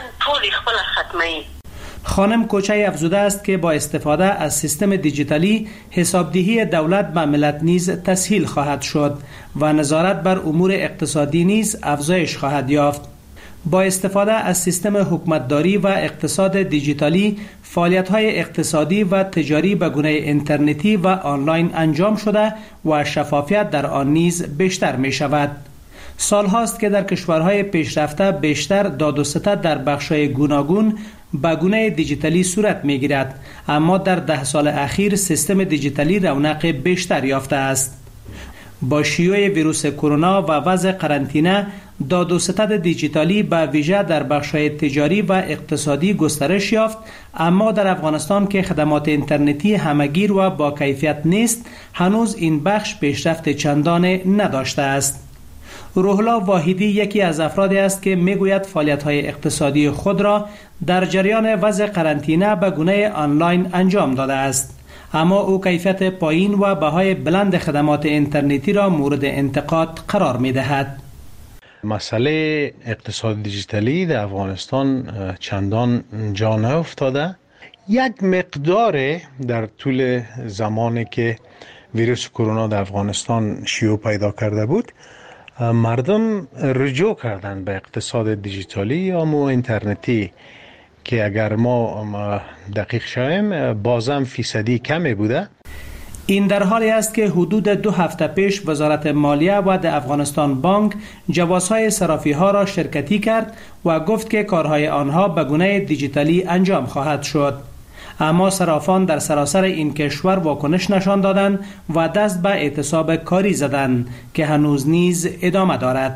Speaker 2: خانم کوچه افزوده است که با استفاده از سیستم دیجیتالی حسابدهی دولت به ملت نیز تسهیل خواهد شد و نظارت بر امور اقتصادی نیز افزایش خواهد یافت. با استفاده از سیستم حکومتداری و اقتصاد دیجیتالی فعالیت‌های اقتصادی و تجاری به گونه اینترنتی و آنلاین انجام شده و شفافیت در آن نیز بیشتر می شود. سالهاست که در کشورهای پیشرفته بیشتر داد و ستد در بخش‌های گوناگون به گونه دیجیتالی صورت می‌گیرد، اما در 10 سال اخیر سیستم دیجیتالی رونق بیشتر یافته است. با شیوع ویروس کرونا و وضع قرنطینه داد و ستد دیجیتالی به ویژه در بخش‌های تجاری و اقتصادی گسترش یافت، اما در افغانستان که خدمات اینترنتی همگیر و با کیفیت نیست هنوز این بخش پیشرفت چندانی نداشته است. روح‌الله واحدی یکی از افرادی است که میگوید فعالیت‌های اقتصادی خود را در جریان وضع قرنطینه به گونه آنلاین انجام داده است، اما او کیفیت پایین و بهای بلند خدمات اینترنتی را مورد انتقاد قرار می‌دهد.
Speaker 25: مسئله اقتصاد دیجیتالی در افغانستان چندان جا نیفتاده. یک مقدار در طول زمانی که ویروس کرونا در افغانستان شیوع پیدا کرده بود مردم رجوع کردند به اقتصاد دیجیتالی یا مو اینترنتی که اگر ما دقیق شویم بازم فیصدی کمی بوده.
Speaker 2: این در حالی است که حدود 2 هفته پیش وزارت مالیه و د افغانستان بانک جوازهای صرافی ها را شرکتی کرد و گفت که کارهای آنها به گونه دیجیتالی انجام خواهد شد. اما صرافان در سراسر این کشور واکنش نشان دادند و دست به اعتصاب کاری زدند که هنوز نیز ادامه دارد.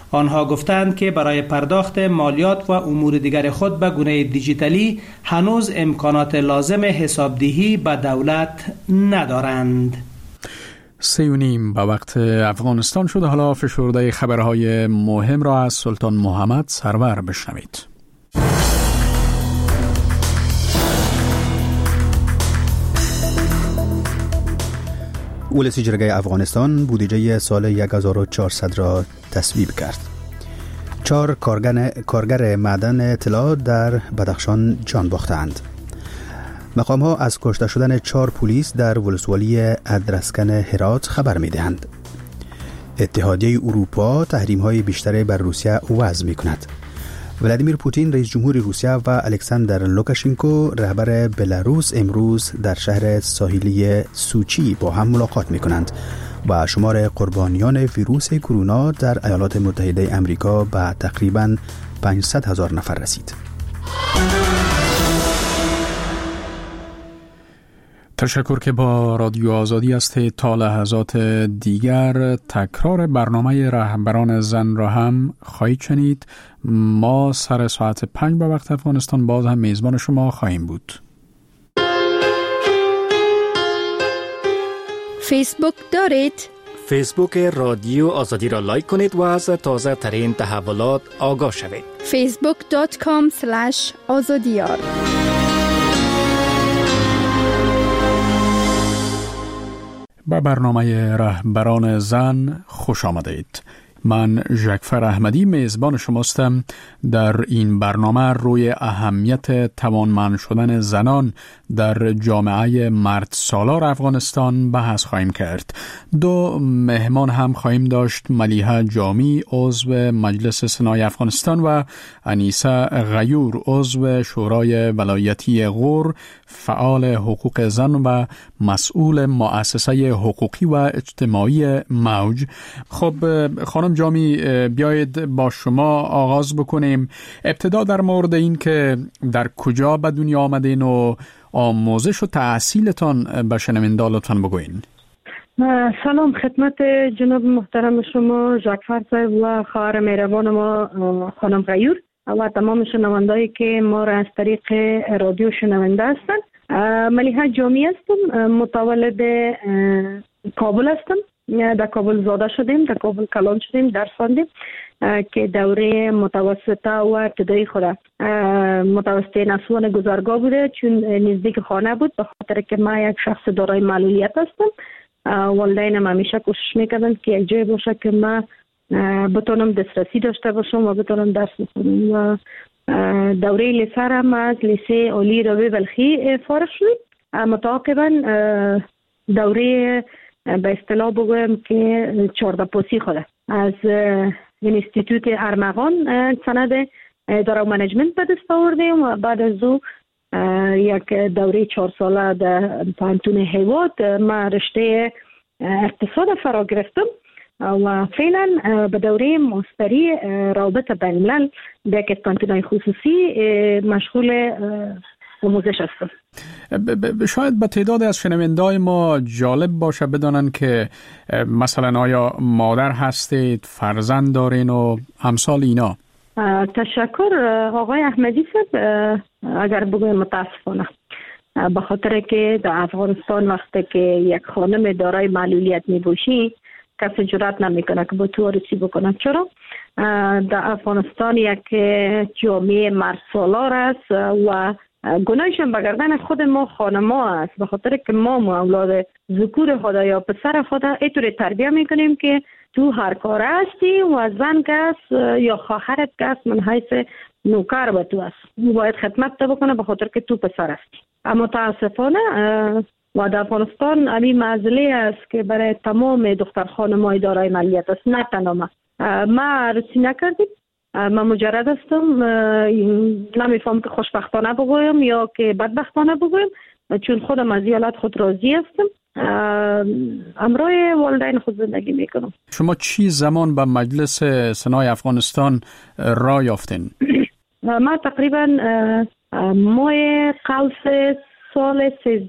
Speaker 2: آنها گفتند که برای پرداخت مالیات و امور دیگر خود به گونه دیجیتالی هنوز امکانات لازم حسابدهی به دولت ندارند.
Speaker 1: 3:30 به وقت افغانستان شده. حالا فشرده خبرهای مهم را از سلطان محمد سرور بشنوید.
Speaker 4: ولسی جرگه افغانستان بودجه سال 1400 را تصویب کرد. 4 کارگر معدن طلا در بدخشان جان باختند. مقام ها از کشته شدن 4 پلیس در ولسوالی ادرسکن هرات خبر می دهند. اتحادیه اروپا تحریم های بیشتر بر روسیه وضع می کند. ولادیمیر پوتین رئیس جمهور روسیه و الکساندر لوکاشنکو رهبر بلاروس امروز در شهر ساحلی سوچی با هم ملاقات می کنند و شمار قربانیان ویروس کرونا در ایالات متحده آمریکا به تقریباً 500,000 نفر رسید.
Speaker 1: تشکر که با رادیو آزادی هستید. تا لحظات دیگر تکرار برنامه رهبران زن را هم خواهید شنید. ما سر ساعت 5 به وقت افغانستان باز هم میزبان شما خواهیم بود.
Speaker 6: فیسبوک دارید؟
Speaker 18: فیسبوک رادیو آزادی را لایک کنید و از تازه ترین تحولات آگاه شوید.
Speaker 6: facebook.com/azadiyar.
Speaker 1: به برنامه رهبران زن خوش آمدید. من ژکفر احمدی میزبان شماستم. در این برنامه روی اهمیت توانمند شدن زنان در جامعه مرد سالار افغانستان بحث خواهیم کرد. 2 مهمان هم خواهیم داشت. ملیحه جامی عضو مجلس سنای افغانستان و انیسه غیور عضو شورای ولایتی غور، فعال حقوق زن و مسئول مؤسسه حقوقی و اجتماعی موج. خب خانم جامی، بیایید با شما آغاز بکنیم. ابتدا در مورد این که در کجا به دنیا آمدین و آموزش و تحصیلتان به شنوندگان لطفاً بگوین.
Speaker 5: سلام خدمت جناب محترم شما ژکفر صاحب و خواهر مهربان ما خانم غیور و تمام شنوندهایی که ما را از طریق رادیو شنونده هستند. ملیحه جامی هستم، متولد کابل هستم. در کابل زاده شدیم، در کابل کلان شدیم، درس خواندیم که دوره متوسطه و ابتدایی خود متوسطه نسوان گذرگاه بوده، چون نزدیک خانه بود. به خاطر که من یک شخص دارای معلولیت هستم، والدینم همیشه کوشش میکردن که یک جای باشه که من بتونم دسترسی داشته باشم و بتونم درس بخونم. و دوره لیسه هم از لیسه عالی راوی بلخی فارغ شدیم. متعاقبا دوره به اصطلاح بگویم که 14 پوسی خوده از انستیتوت ارمغان سند اداره و منیجمنت به دست آوردیم و بعد از او یک دوره 4 ساله در پانتون هیواد ما رشته اقتصاد فرا گرفتم و فعلا به دوره ماستری رابطه بین الملل در یک پانتون خصوصی مشغول آموزش هستم.
Speaker 1: شاید به تعداد از شنونده‌های ما جالب باشه بدانن که مثلا آیا مادر هستید، فرزند دارین و امثال اینا.
Speaker 5: تشکر آقای احمدی صاحب. اگر بگویم متاسفانه به خاطر که در افغانستان وقتی که یک خانم دارای معلولیت می باشی کسی جرأت نمیکنه که با تو عروسی بکنه. چرا؟ در افغانستان یک جامعه مرد سالار است و گناهشون به گردن خود ما خانما است، به خاطر که ما اولاد ذکور خدا یا پسر خدا اینطور تربیت میکنیم که تو هر کار هستی و زن کس یا خواهرت کس من حیث نوکر به تو است، باید خدمت تو بکنه به خاطر که تو پسر هستی. اما متاسفانه و در افغانستان همین معضله است که برای تمام دختر خانمای دارای معلولیت است، نه تنها ما عروسی نکردیم. من مجرد هستم، نمیفهم که خوشبختانه بگویم یا که بدبختانه بگویم، چون خودم از حالت خود راضی هستم. همراه والدین خود زندگی میکنم.
Speaker 1: شما چی زمان به مجلس سنای افغانستان راه یافتین؟
Speaker 5: ما تقریبا ماه قوس سال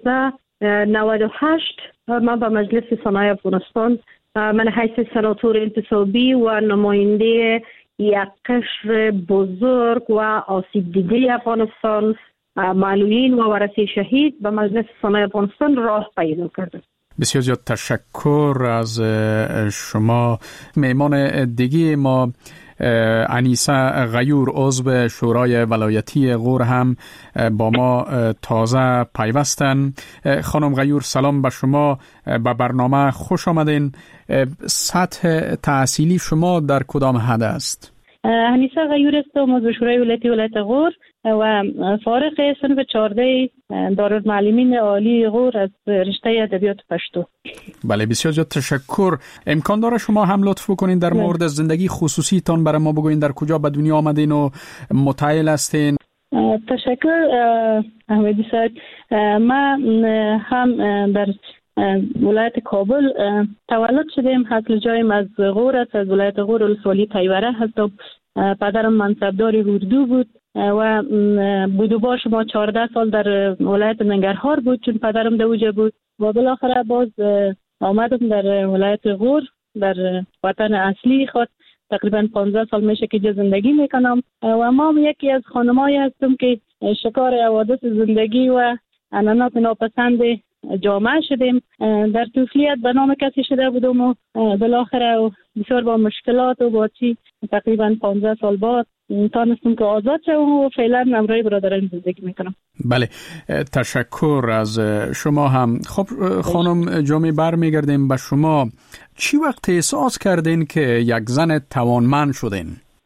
Speaker 5: 1398 من به مجلس سنای افغانستان من حیث سناتور انتصابی و نماینده یک قشر بزرگ و آسیب دیده افغانستان، معلولین و ورثه شهید به مجلس سنای افغانستان راه پیدا کرده.
Speaker 1: بسیار زیاد تشکر از شما. مهمان دیگه ما انیسه غیور، عضو شورای ولایتی غور هم با ما تازه پیوستن. خانم غیور، سلام به شما، به برنامه خوش آمدین. سطح تحصیلی شما در کدام حد است؟
Speaker 5: انیسه غیور هستم، عضو شورای ولایتی ولایت غور و فارغ صنف 14 دارالمعلمین عالی غور از رشته ادبیات پشتو.
Speaker 1: بله، بسیار زیاد تشکر. امکان داره شما هم لطف کنین در مورد زندگی خصوصی تان برای ما بگوین، در کجا به دنیا آمدین و متعهل هستین؟
Speaker 5: تشکر احمدی صاحب. من هم در ولایت کابل تولد شدم. اصل جایم از غور است، از ولایت غور، ولسوالی تیوره هستم. پدرم منصبدار اردو بود و بودوباش ما 14 سال در ولایت ننگرهار بود چون پدرم دوجه بود و بالاخره باز آمدم در ولایت غور، در وطن اصلی خود. تقریبا 15 سال میشه که زندگی میکنم و ما یکی از خانمایی هستم که شکار حوادث زندگی و عنعنات ناپسند جامعه شدیم. در طفولیت به نام کسی شده بودم و بالاخره بسیار با مشکلات و با چی تقریبا 15 سال بعد تانستم که آزاد شدم و فعلا همراه برادران زندگی میکنم.
Speaker 1: بله، تشکر از شما هم. خب خانم جامی، برمیگردیم به شما. چی وقت احساس کردین که یک زن توانمند شدین؟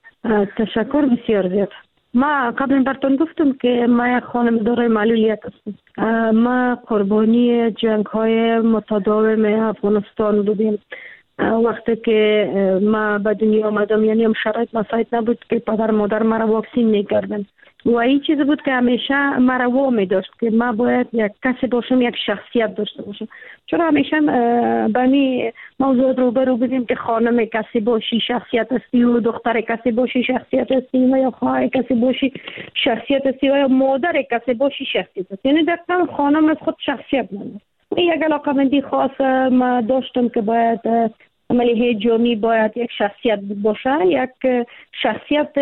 Speaker 5: تشکر بسیار زیاد. ما قبل براتون گفتم که ما یک خانم دارای معلولیت هستم. ما قربانی جنگ های متداوم افغانستان بودیم. وقتی که ما به دنیا آمدم، یعنی هم شرایط مساعد نبود که پدر مادر مرا واکسین میکردن و این چیز بود که همیشه مرا وامی داشت که ما باید یک کسی باشم، یک شخصیت داشته باشم. چون همیشه به می موضوع روبرو بودیم که خانم کسی باشی شخصیت هستی و دختر کسی باشی شخصیت هستی و یا خواهر کسی باشی شخصیت هستی و یا مادر کسی باشی شخصیت هستی. یعنی دقیقا خانم از خود شخصیت نداره. یک علاقه مندی خاص ما داشتم که باید عملیه جامی باید یک شخصیت باشه، یک شخصیت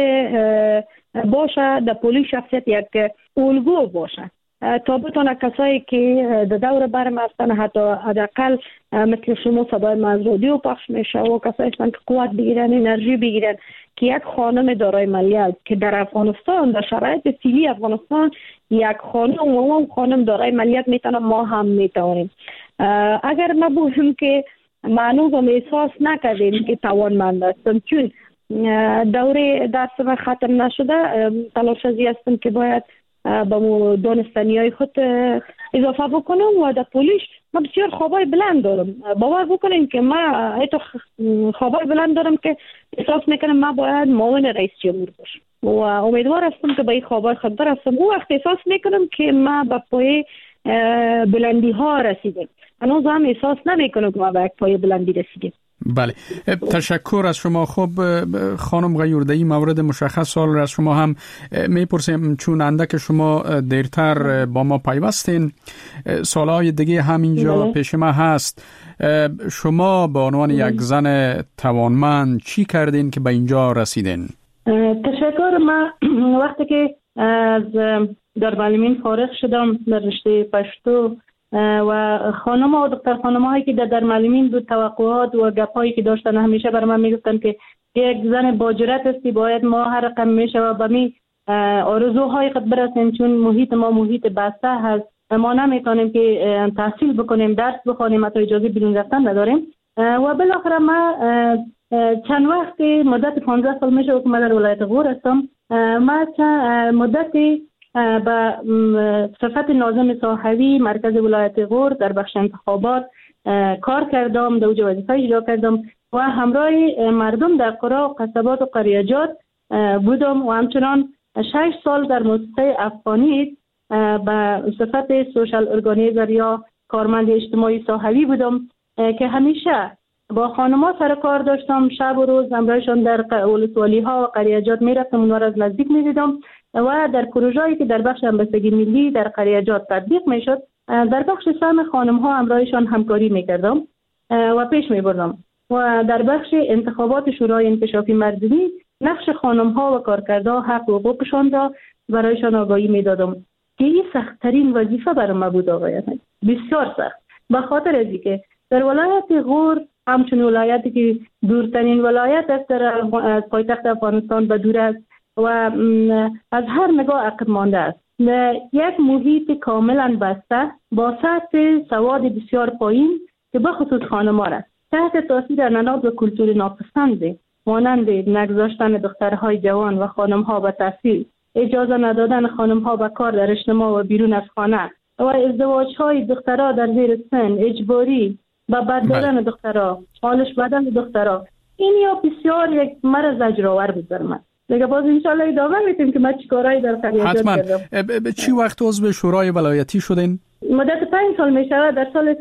Speaker 5: باشه در پولی، شخصیت یک الگو باشه تا بتونه کسایی که در دور برم هستن، حتی حداقل مثل شما صدای ما از رادیو پخش میشه و کسایی هستن که قوت بگیرن، انرژی بگیرن که یک خانم دارای ملیت که در افغانستان، در شرایط فعلی افغانستان، یک خانم و اون خانم دارای ملیت میتونه، ما هم میتونیم. اگر ما بگیم که معنوز هم احساس نکردیم که توانمند هستم، چون دوره دستم ختم نشده، تلاش ازی هستم که باید با دانستنی های خود اضافه بکنم و در پولیش من بسیار خوابای بلند دارم. باور بکنیم که من ایتو خوابای بلند دارم که احساس میکنم من باید معاون رئیس جمهور باشم و امیدوار هستم که به این خوابای خود برسم. اون وقت احساس میکنم که من به پای بلندی ها رسیدم. هنوز هم احساس نمیکنم که ما به یک پای بلندی رسیدیم.
Speaker 1: بله، تشکر از شما. خب خانم غیور، در این مورد مشخص سوال از شما هم میپرسیم، چون اندک شما دیرتر با ما پیوستین، سوالهای دیگه همینجا پیش ما هست. شما به عنوان یک زن توانمند چی کردین که به اینجا رسیدین؟
Speaker 5: تشکر. من وقتی که از دارالمعلمین فارغ شدم در رشته پشتو و خانم و دختر خانم هایی که در معلمین بود، توقعات و گپایی که داشتن همیشه برای من میگفتن که یک زن با جرأت هستی، باید ما هر رقم میشه و به می آرزوهای خود برسیم، چون محیط ما محیط بسته هست، ما نمیتونیم که تحصیل بکنیم، درس بخونیم، حتی اجازه بیرون رفتن نداریم. و بالاخره ما چند وقت مدت 15 سال میشه که من در ولایت غور هستم. ما مدتی به صفت ناظم صحوی مرکز ولایت غور در بخش انتخابات کار کردم، در اوج وظیفه اجرا کردم و همراه مردم در قرا و قصبات و قریجات بودم و همچنان 6 سال در موسسه افغانی به صفت سوشال ارگانیزر یا کارمند اجتماعی صحوی بودم که همیشه با خانم‌ها سر کار داشتم. شب و روز همراهشان در ولسوالی‌ها و قریجات میرفتم، اونها را از نزدیک می‌دیدم و در پروژه‌ای که در بخش همبستگی ملی در قریجات تطبیق میشد، در بخش سهم خانم‌ها همراهشان همکاری میکردم و پیش میبردم و در بخش انتخابات شورای انکشافی مردمی نقش خانم‌ها و کارکردها حق و حقوقشان را برایشان آگاهی می‌دادم که این سخت‌ترین وظیفه برای من بود آقای بسیار سخت، به خاطر از اینکه در ولایت غور همچون ولایتی که دورترین ولایت است از پایتخت افغانستان به دور است و از هر نگاه عقب مانده است، یک محیط کاملا بسته با سطح سواد بسیار پایین که به خصوص خانم‌ها است تحت تاثیر عنعنات و کلتور ناپسند مانند نگذاشتن دخترهای جوان و خانم‌ها به تحصیل، اجازه ندادن خانم‌ها به کار در اجتماع و بیرون از خانه و ازدواج‌های دخترها در زیر سن اجباری و بد دادن دخترها، حالش بدن دخترها، این یا بسیار یک مرض زجرآور بود بر من. دیگه باز انشالله ادامه میتیم که من چیکارایی در خریجات کردم.
Speaker 1: حتما. چی وقت عضو شورای ولایتی شدین؟
Speaker 5: مدت 5 سال میشود. در سال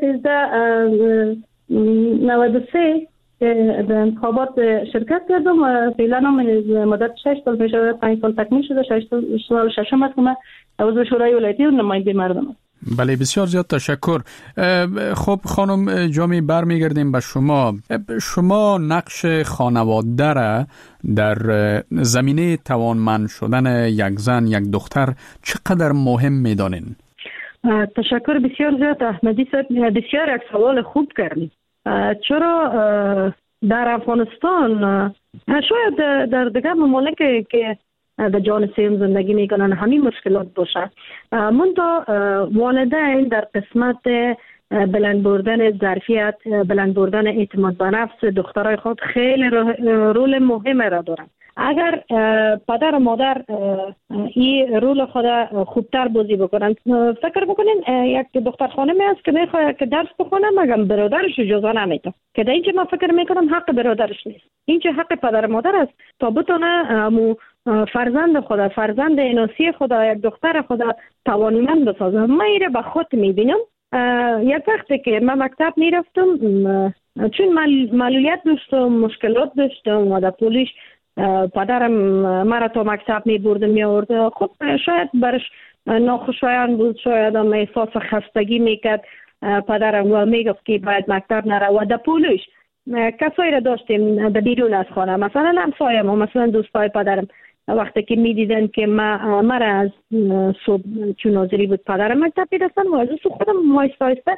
Speaker 5: 1393 در انتخابات شرکت کردم و فعلا هم مدت 6 سال میشود، 5 سال تکمیل شده، 6 سال ششم است که من عضو شورای ولایتی و نماینده مردم هستم.
Speaker 1: بله، بسیار زیاد تشکر. خب خانم جامی، برمیگردیم به شما. شما نقش خانواده را در زمینه توانمند شدن یک زن یک دختر چقدر مهم میدانین؟
Speaker 5: تشکر بسیار زیاد احمدی صاحب، بسیار یک سوال خوب کردید. چرا در افغانستان شاید در دیگر ممالک که در جان سیم زندگی میکنن همین مشکلات باشه، منتها والدین در قسمت بلند بردن ظرفیت، بلند بردن اعتماد به نفس دخترای خود خیلی رول مهم را دارن. اگر پدر و مادر این رول خود خوبتر بازی بکنن، فکر بکنین یک دختر خانمی است که میخواد که درس بخونه مگر برادرش اجازه نمیده، که در اینجا من فکر میکنم حق برادرش نیست، اینجا حق پدر و مادر است تا بتونه فرزند خدا، فرزند اناسی خدا، یک دختر خدا توانمند بسازه. من ایره به خود میبینم. یک وقتی که من مکتب میرفتم، چون معلولیت داشتم، مشکلات داشتم و در پولیش پدرم مرا تا مکتب میبرد میآورد، خب شاید برش ناخوشایند بود، شاید هم احساس خستگی میکرد پدرم و میگفت که باید مکتب نره. و در پولیش کسایی را داشتیم در بیرون از خانه، مثلا همسایم و مثلا دوستای پدرم، وقتی که میدیدن که مرا از صبح چون ناظری بود پدرم مکتب میرسن و از خودم آهسته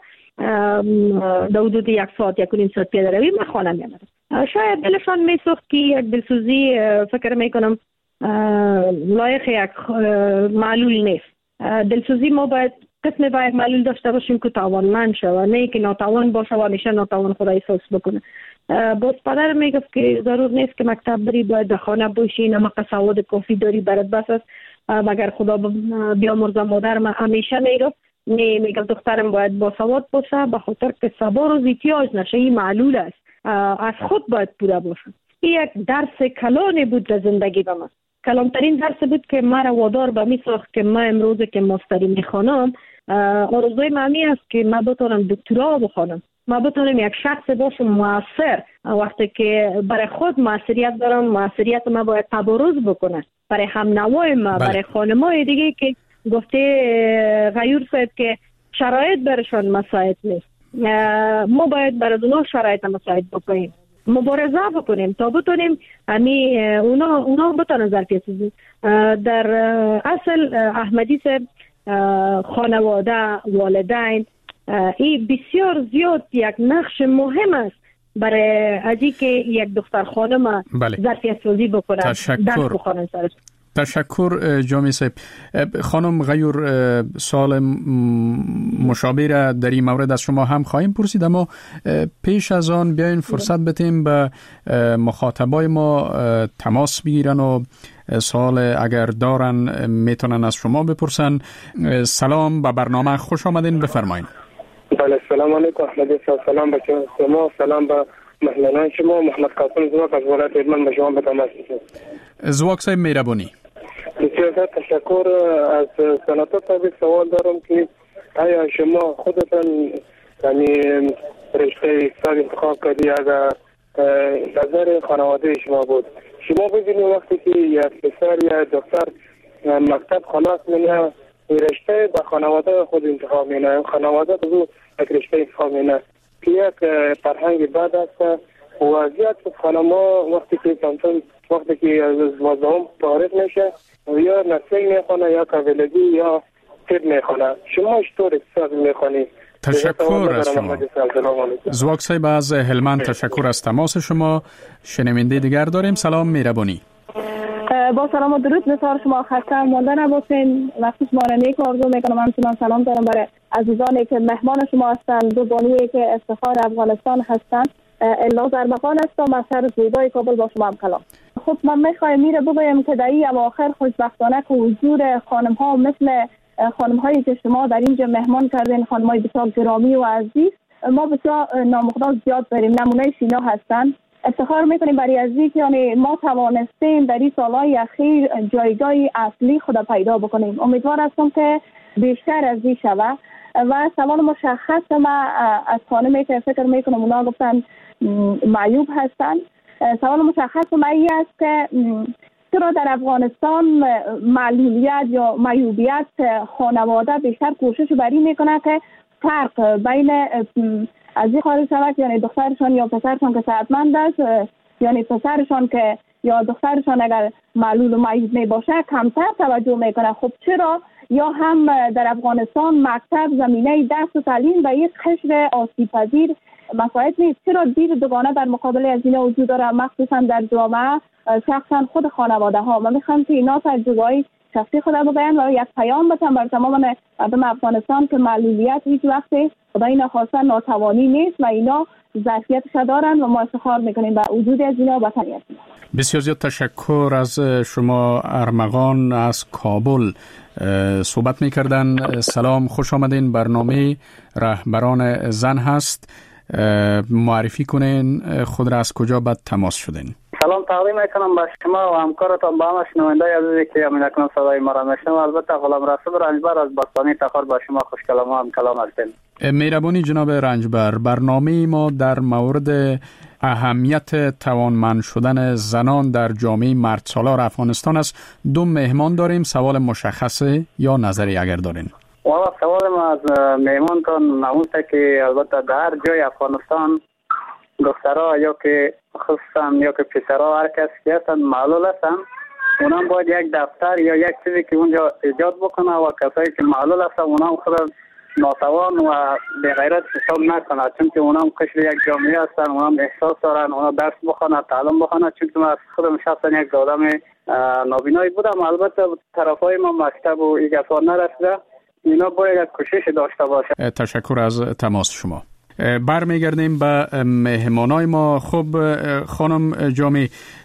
Speaker 5: در حدود 1 ساعت 1.5 ساعت پیاده روی من خانه میامدم. شاید دلشان میسوخت که یک دلسوزی فکر میکنم لایق یک معلول نیست. دلسوزی ما باید قسم باید معلول داشته باشیم که توانمند شود، نه که ناتوان باشه و همیشه ناتوان خود احساس بکنه. باز پدر میگفت که ضرور نیست که مکتب بری، باید در خانه باشی، نمک سواد کافی داری برات بس است. مگر خدا بیامرزه مادرم همیشه میگفت نه، میگفت دخترم باید با سواد باشه به خاطر که سبا روز احتیاج نشه، این معلول است، از خود باید پوره باشه. این یک درس کلانی بود در زندگی به من، کلانترین درس بود که مرا وادار به می ساخت که من امروز که ماستری میخوانم، آرزوی من است که من بتونم دکترا بخوانم، من بتونم یک شخص باشم موثر. وقتی که برای خود موثریت دارم، موثریت من باید تبارز بکنه برای هم نوای ما، برای خانمای دیگه که گفته غیور صاحب که شرایط برشان مساعد نیست. ما باید برای اونا شرایط مساعد بکنیم، مبارزه بکنیم تا بتونیم اونا بتونن ظرفیت سازی. در اصل احمدی صاحب خانواده، والدین، این بسیار زیاد یک نقش مهم است برای ازی که یک دختر خانم ظرفیت سازی بکنه، درس بخونن سرش.
Speaker 1: تشکر جامی صاحب. خانم غیور، سوال مشابه را در این مورد از شما هم خواهیم پرسید، اما پیش از آن بیاین فرصت بتیم به مخاطبای ما تماس بگیرن و سوال اگر دارن میتونن از شما بپرسن. سلام، به برنامه خوش آمدین، بفرمایید.
Speaker 7: بله، سلام علیکم احمدی صاحب، سلام به شما، سلام به مهمانان شما. محمد قاسم زواک از ولایت هلمند به شما به تماس هستم.
Speaker 1: زواک صاحب مهربانی.
Speaker 7: بسیار تشکر. از سناتور صاحب سوال دارم که آیا شما خودتان یعنی رشته اقتصاد انتخاب کردی، اگر نظر خانواده شما بود، شما ببینید وقتی که یک پسر یا دختر مکتب خلاص می‌کنه، رشته با خانواده خود انتخاب می‌کنه، خانواده به یک رشته انتخاب می‌کنه که یک فرهنگ بد است وضعیت خانم‌ها وقتی که کمتر وقتی که از 12 فارغ میشه یا نسل میخونه یا قبلگی یا طب میخونه. شما چطور اقتصاد میخونید؟
Speaker 1: تشکر از شما. زواک صاحب از هلمند، تشکر از تماس شما. شنونده دیگر داریم. سلام مهربانی.
Speaker 8: با سلام و درود نثار شما، خسته مانده نباشین. وقتی شما را نیک آرزو میکنم. همچنان سلام دارم برای عزیزانی که مهمان شما هستند، دو بانویی که افتخار افغانستان هستند. الناز ارمغان هستم از شهر زیبای کابل. با شما هم کلام. خب من میخوایم میره بگویم که در این اواخر خوشبختانه که حضور خانم ها مثل خانم هایی که شما در اینجا مهمان کردین، خانم های بسیار گرامی و عزیز، ما بسیار نامقدار زیاد داریم. نمونه اینا هستند. افتخار میکنیم برای ازی که یعنی ما توانستیم در این سالهای اخیر جایگاه اصلی خود پیدا بکنیم. امیدوار هستم که بیشتر از این شود. و سوال مشخص ما از خانمی که فکر میکنم اونا گفتن معیوب هستن، سوال مشخص ما این است که چرا در افغانستان معلولیت یا معیوبیت خانواده بیشتر کوشش بر این میکنه که فرق بین از این خارج شود، یعنی دخترشان یا پسرشان که صحتمند است، یعنی پسرشان که یا دخترشان اگر معلول و معیوب می باشه کمتر توجه میکنه. خب چرا؟ یا هم در افغانستان مکتب زمینه درس و تعلیم و یک قشر آسیب پذیر مساعد نیست. چرا دید دوگانه در مقابل از اینا وجود داره، مخصوصا در جامعه، شخصا خود خانواده ها؟ من میخوام که اینا تجربه‌های شخصی خود بگم و یک پیام بدم بر تمام مردم افغانستان که معلولیت هیچ وقت خدای نخواسته ناتوانی نیست و اینا ظرفیتش دارن و ما افتخار میکنیم به وجود از اینا و وطنیت.
Speaker 1: بسیار زیاد تشکر از شما. ارمغان از کابل صحبت میکردن. سلام، خوش آمدین. برنامه رهبران زن هست. معرفی کنین خود را، از کجا بعد تماس شدین؟
Speaker 9: سلام تقدیم میکنم به شما و همکارتان، با همه شنونده عزیزی که امین اکنون صدای ما را میشنوند. البته غلام رسول رنجبر از باستانی تخار با شما خوش کلام هم کلام هستیم.
Speaker 1: مهربانی جناب رنجبر، برنامه ما در مورد اهمیت توانمند شدن زنان در جامعه مردسالار افغانستان است. دو مهمان داریم. سوال مشخصه یا نظری اگر دارین؟
Speaker 9: والا سوال ما از مهمانتان نموسته که البته در هر جای افغانستان دخترها یا که خصوصا یا که پسرها هر کسی که هستن معلول هستن، اونم باید یک دفتر یا یک چیزی که اونجا ایجاد بکنه و کسایی که معلول هستن اونم خود ناتوان و به غیرت حساب نکنه، چون که اونم قشر یک جامعه هستن، اونم احساس دارن، اونا درس بخونه، تعلیم بخونه. چون که من خودم شخصا یک آدم نابینایی بودم، البته طرفای ما مکتب و این گفا نرسیده. اینا باید کوشش داشته باشه.
Speaker 1: تشکر از تماس شما. برمیگردیم به مهمانای ما. خب خانم جامی،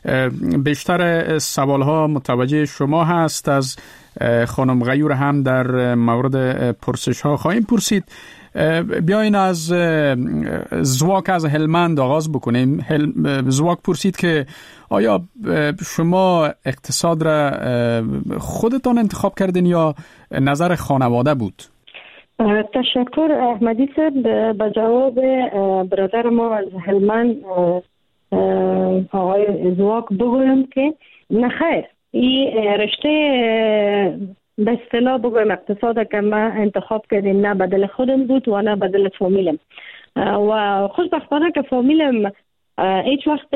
Speaker 1: بیشتر سوالها متوجه شما هست. از خانم غیور هم در مورد پرسش ها خواهیم پرسید. بیاین از زواک از هلمند آغاز بکنیم. زواک پرسید که آیا شما اقتصاد را خودتان انتخاب کردین یا نظر خانواده بود؟
Speaker 5: تشکر احمدی صاحب. به جواب برادر ما از هلمند آقای زواک بگویم که نخیر، این رشته به اصطلاح بگویم اقتصاد که ما انتخاب کردیم نه بدل خودم بود و نه بدل فامیلم و خوشبختانه که فامیلم هیچ وقت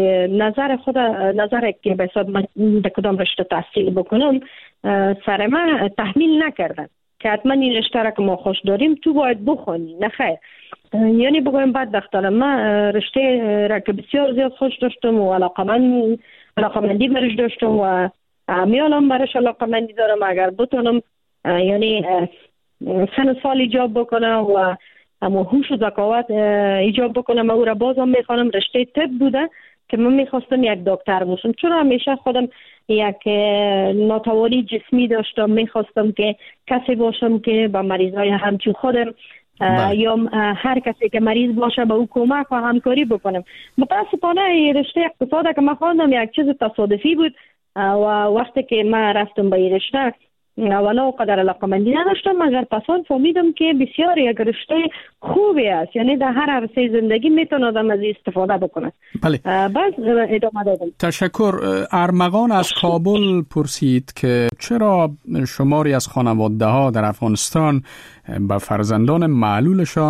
Speaker 5: نظر که به حساب من به کدام رشته تحصیل بکنم سر من تحمیل نکردن که حتما این رشته را که ما خوش داریم تو باید بخونی. نخیر، یعنی بگویم بدبختانه من رشته را که بسیار زیاد خوش داشتم و علاقمندی برش داشتم و میالم برش علاقمندی دارم. اگر بتونم یعنی سن سال ایجاب بکنم و اما هوش و ذکاوت ایجاب بکنم، او را بازم میخوانم. رشته طب بوده که من میخواستم یک دکتر باشم، چون همیشه خودم یک ناتوانی جسمی داشتم. میخواستم که کسی باشم که با مریضای همچون خودم یا هر کسی که مریض باشه به او کمک و همکاری بکنم. متاسفانه رشته اقتصاد که من خواندم یک چیز تصادفی بود و وقتی که من رفتم به این رشته اولا قدر علاقمندی نداشتم، مگر پسان فهمیدم که بسیار یک رشته خوبی است، یعنی در هر عرصه زندگی میتونه آدم از استفاده بکنه.
Speaker 1: بله.
Speaker 5: بس ادامه دادم.
Speaker 1: تشکر. ارمغان از کابل پرسید که چرا شماری از خانواده ها در افغانستان به فرزندان معلولشان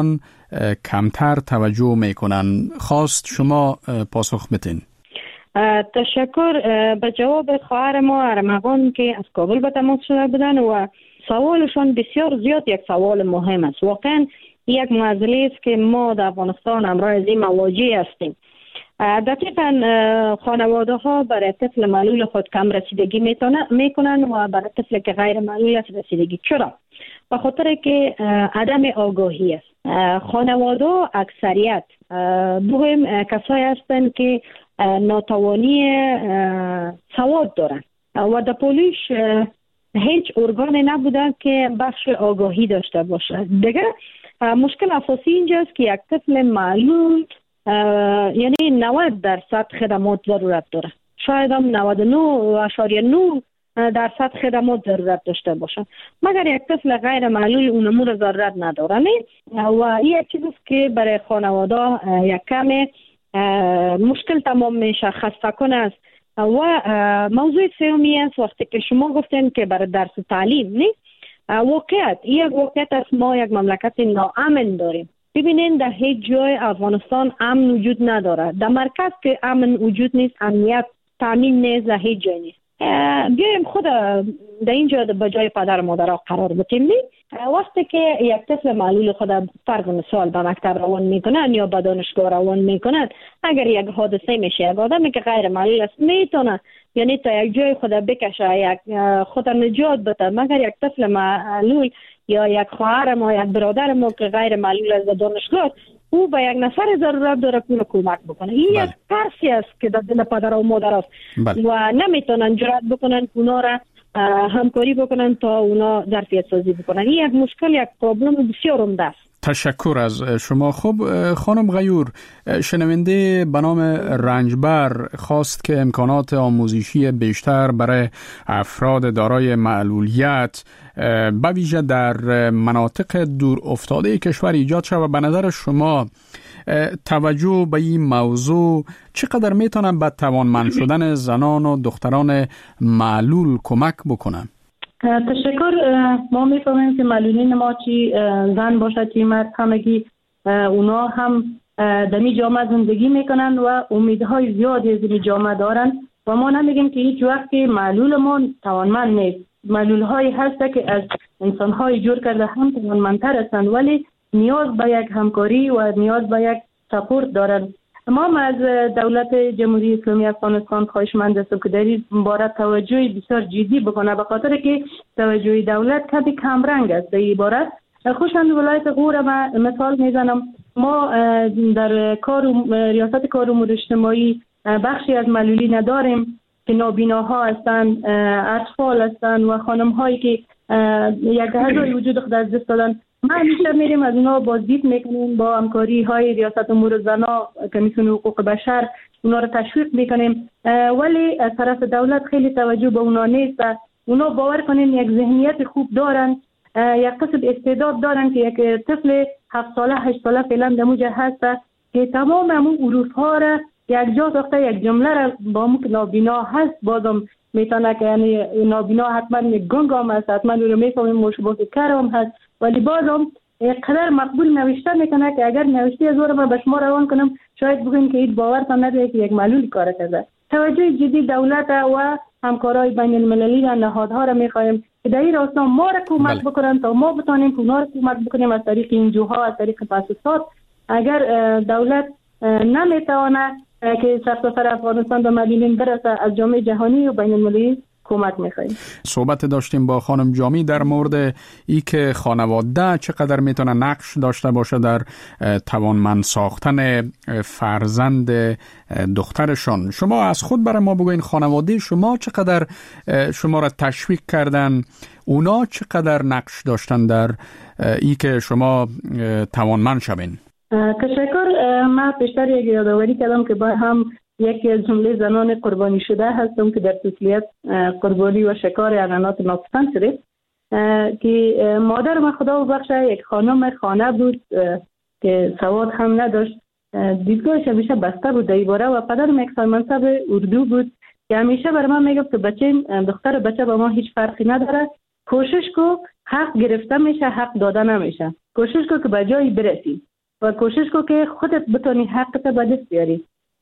Speaker 1: کمتر توجه میکنن. خواست شما پاسخ بتین.
Speaker 5: تشکر. به جواب خواهر ما ارمغان که از کابل به تماس شده بودن و سوالشان بسیار زیاد یک سوال مهم است. واقعا یک معضله است که ما در افغانستان امروز از این مواجه هستیم. دقیقا خانواده ها برای طفل معلول خود کم رسیدگی میکنن و برای طفل که غیر معلول است رسیدگی. چرا؟ به خاطر که عدم آگاهی است. خانواده اکثریت مهم کسایی هستند که ناتوانی سواد دارن و در پولیش هیچ ارگانی نبوده که بخش آگاهی داشته باشه. دیگه مشکل اساسی اینجاست که یک طفل معلول یعنی 90% خدمات ضرورت داره، شاید هم 99.9% خدمات ضرورت داشته باشه، مگر یک طفل غیر معلول اون امور ضرورت نداره. و این یک چیز است که برای خانواده یک کم مشکل تمام میشه، خسته کنه است. و موضوع سومی است وقتی که شما گفتین که برای درس و تعلیم نیست، واقعیت است. ما یک مملکت ناامن داریم. ببینین در هیچ جای افغانستان امن وجود نداره. در مرکز که امن وجود نیست، امنیت تامین نیست، در هیچ جای نیست. بیایم خود در اینجا به جای پدر و مادرها قرار بتیم. وقتی که یک طفل معلول خود فرض مثال به مکتب روان میکنن یا به دانشگاه روان میکنن، اگر یک حادثه میشه، یک آدمی که غیر معلول است میتونه یعنی تا یک جای خود بکشه، یک خود نجات بده، مگر یک طفل معلول یا یک خواهر ما، یک برادر ما که غیر معلول است در دانشگاه، او به یک نفر ضرورت داره که کمک بکنه. این یک ترسی است که در دل پدر و مادر است و نمیتونن جرأت بکنن که اونا را همکاری بکنن تا اونا ظرفیت سازی بکنن. این یک مشکل، یک پرابلم بسیار عمده است.
Speaker 1: تشکر از شما. خب خانم غیور، شنونده به نام رنجبر خواست که امکانات آموزشی بیشتر برای افراد دارای معلولیت به ویژه در مناطق دور افتاده کشور ایجاد شود. به نظر شما توجه به این موضوع چقدر میتونن به توانمند شدن زنان و دختران معلول کمک بکنن؟
Speaker 10: تشکر. ما میفهمیم که معلولین ما چی زن باشد چی مرد، همگی اونا هم در این جامعه زندگی میکنن و امیدهای زیادی از این جامعه دارن و ما نمیگیم که هیچ وقت معلول ما توانمند نیست. معلول هایی هست که از انسان های جور کرده هم توانمندتر هستند، ولی نیاز به یک همکاری و نیاز به یک سپورت دارن. ما از دولت جمهوری اسلامی افغانستان خواهشمند هستیم که در این باره توجه بسیار جدی بکنه، به خاطر که توجه دولت کمی کمرنگ است در این باره. خوشند ولایت غور ما مثال میزنم، ما در ریاست کار امور اجتماعی بخشی از معلولین نداریم که نابیناها هستند، اطفال هستند و خانم هایی که یک هزاری وجود خود از دست دادن. ما همیشه میریم از اونا بازدید میکنیم، با همکاری های ریاست امور زنا، کمیسیون حقوق بشر اونا رو تشویق میکنیم، ولی از طرف دولت خیلی توجه به اونا نیست. اونا باور کنین یک ذهنیت خوب دارن، یک قسم استعداد دارن که یک طفل 7 ساله 8 ساله فعلا دموجه هست که تمام همون حروف ها را یک جا ساخته، یک جمله را با مو که نابینا هست بازم میتونه که یعنی نابینا حتما یک گنگ هم هست، حتما رو میفهمیم مشابه کرم هست، ولی بازم قدر مقبول نوشته میکنه که اگر نوشته از ما به شما روان کنم شاید بگیم که این باورتان نداره که یک معلول کار کرده. توجه جدی دولت و همکارای بین المللی و نهادها را میخوایم که در این راستا ما را کمک بکنن تا ما بتونیم که اونا را کمک بکنیم از طریق اینجوها، از طریق تاسیسات. اگر دولت نمیتونه که سرتاسر افغانستان به معلولین برسه، از جامعه جهانی و بین المللی کمک می‌خوایم.
Speaker 1: صحبت داشتیم با خانم جامی در مورد ای که خانواده چقدر میتونه نقش داشته باشه در توانمند ساختن فرزند دخترشان. شما از خود برای ما بگوین خانواده شما چقدر شما را تشویق کردن، اونا چقدر نقش داشتن در ای که شما توانمند شوین؟
Speaker 10: تشکر. من بیشتر یک یادآوری کردم که با هم یکی از جمله زنان قربانی شده هستم که در طفولیت قربانی و شکار حیوانات ناپسند شده که مادر من خدا ببخشه یک خانم خانه بود که سواد هم نداشت، دیدگاهش همیشه بسته بود در باره و پدرم یک سالمنصب اردو بود که همیشه بر من میگفت که دختر بچه با ما هیچ فرقی نداره، کوشش کو حق گرفته میشه حق داده نمیشه، کوشش کو که به جایی برسی. و کوشش کو که خودت بتونی حقت به دست بیاری.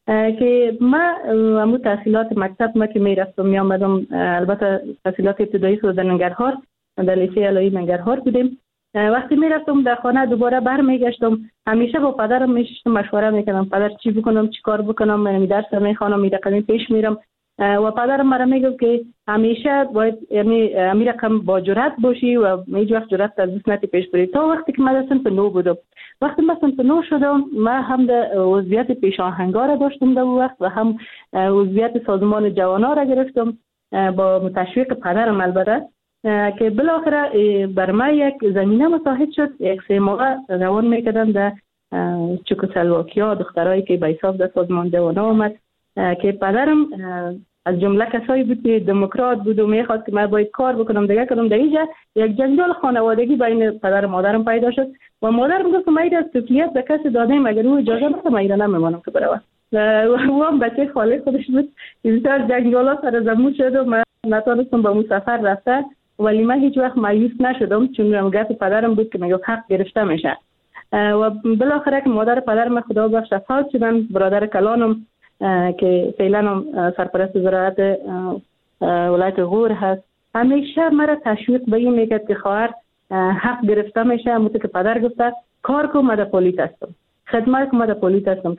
Speaker 10: که ما همون تحصیلات مکتب ما که میرفتم میامدم، البته تحصیلات ابتدایی خود در ننگرهار، در لیسه علایی ننگرهار بودیم. وقتی میرفتم در خانه دوباره برمیگشتم، همیشه با پدرم میشستم مشوره میکردم پدر چی بکنم چی کار بکنم، من درس میخوانم این رقمی پیش میرم و پدرم مرا میگفت که همیشه باید یعنی همین رقم با جرأت باشی و هیچ وقت جرأت از دست نتی پیش بری. تا وقتی که من در صنف 9 بودم، وقتی من صنف 9 شدم، من هم در عضویت پیش آهنگار را داشتم در وقت و هم عضویت سازمان جوانا را گرفتم با تشویق پدرم البته، که بالاخره بر من یک زمینه مساعد شد. یک 3 ماه روان میکردم در چکسلواکیا، دخترایی که به حساب در سازمان جوانا آمد که پدرم از جمله کسایی بود که دموکرات بود و میخواست که من باید کار بکنم دیگه کنم. در اینجا یک جنجال خانوادگی بین پدر و مادرم پیدا شد و مادرم گفت که من از طفلیت به کسی دادم، اگر او اجازه بده من ایران نمیمانم که بروم. و هم بچه خاله خودش بود. بسیار جنجالات سر زمون شد و من نتونستم با اون سفر رفته، ولی من هیچ وقت مایوس نشدم چون رمگت پدرم بود که میگفت حق گرفته میشه. و بالاخره که مادر پدرم خدا بخش فوت شدن، برادر کلانم که فعلا سرپرست زراعت ولایت غور هست، همیشه مرا تشویق به این میکرد که خواهر حق گرفته میشه، همونطور که پدر گفته کار کن من در پلیس هستم، خدمت کن من در پلیس هستم.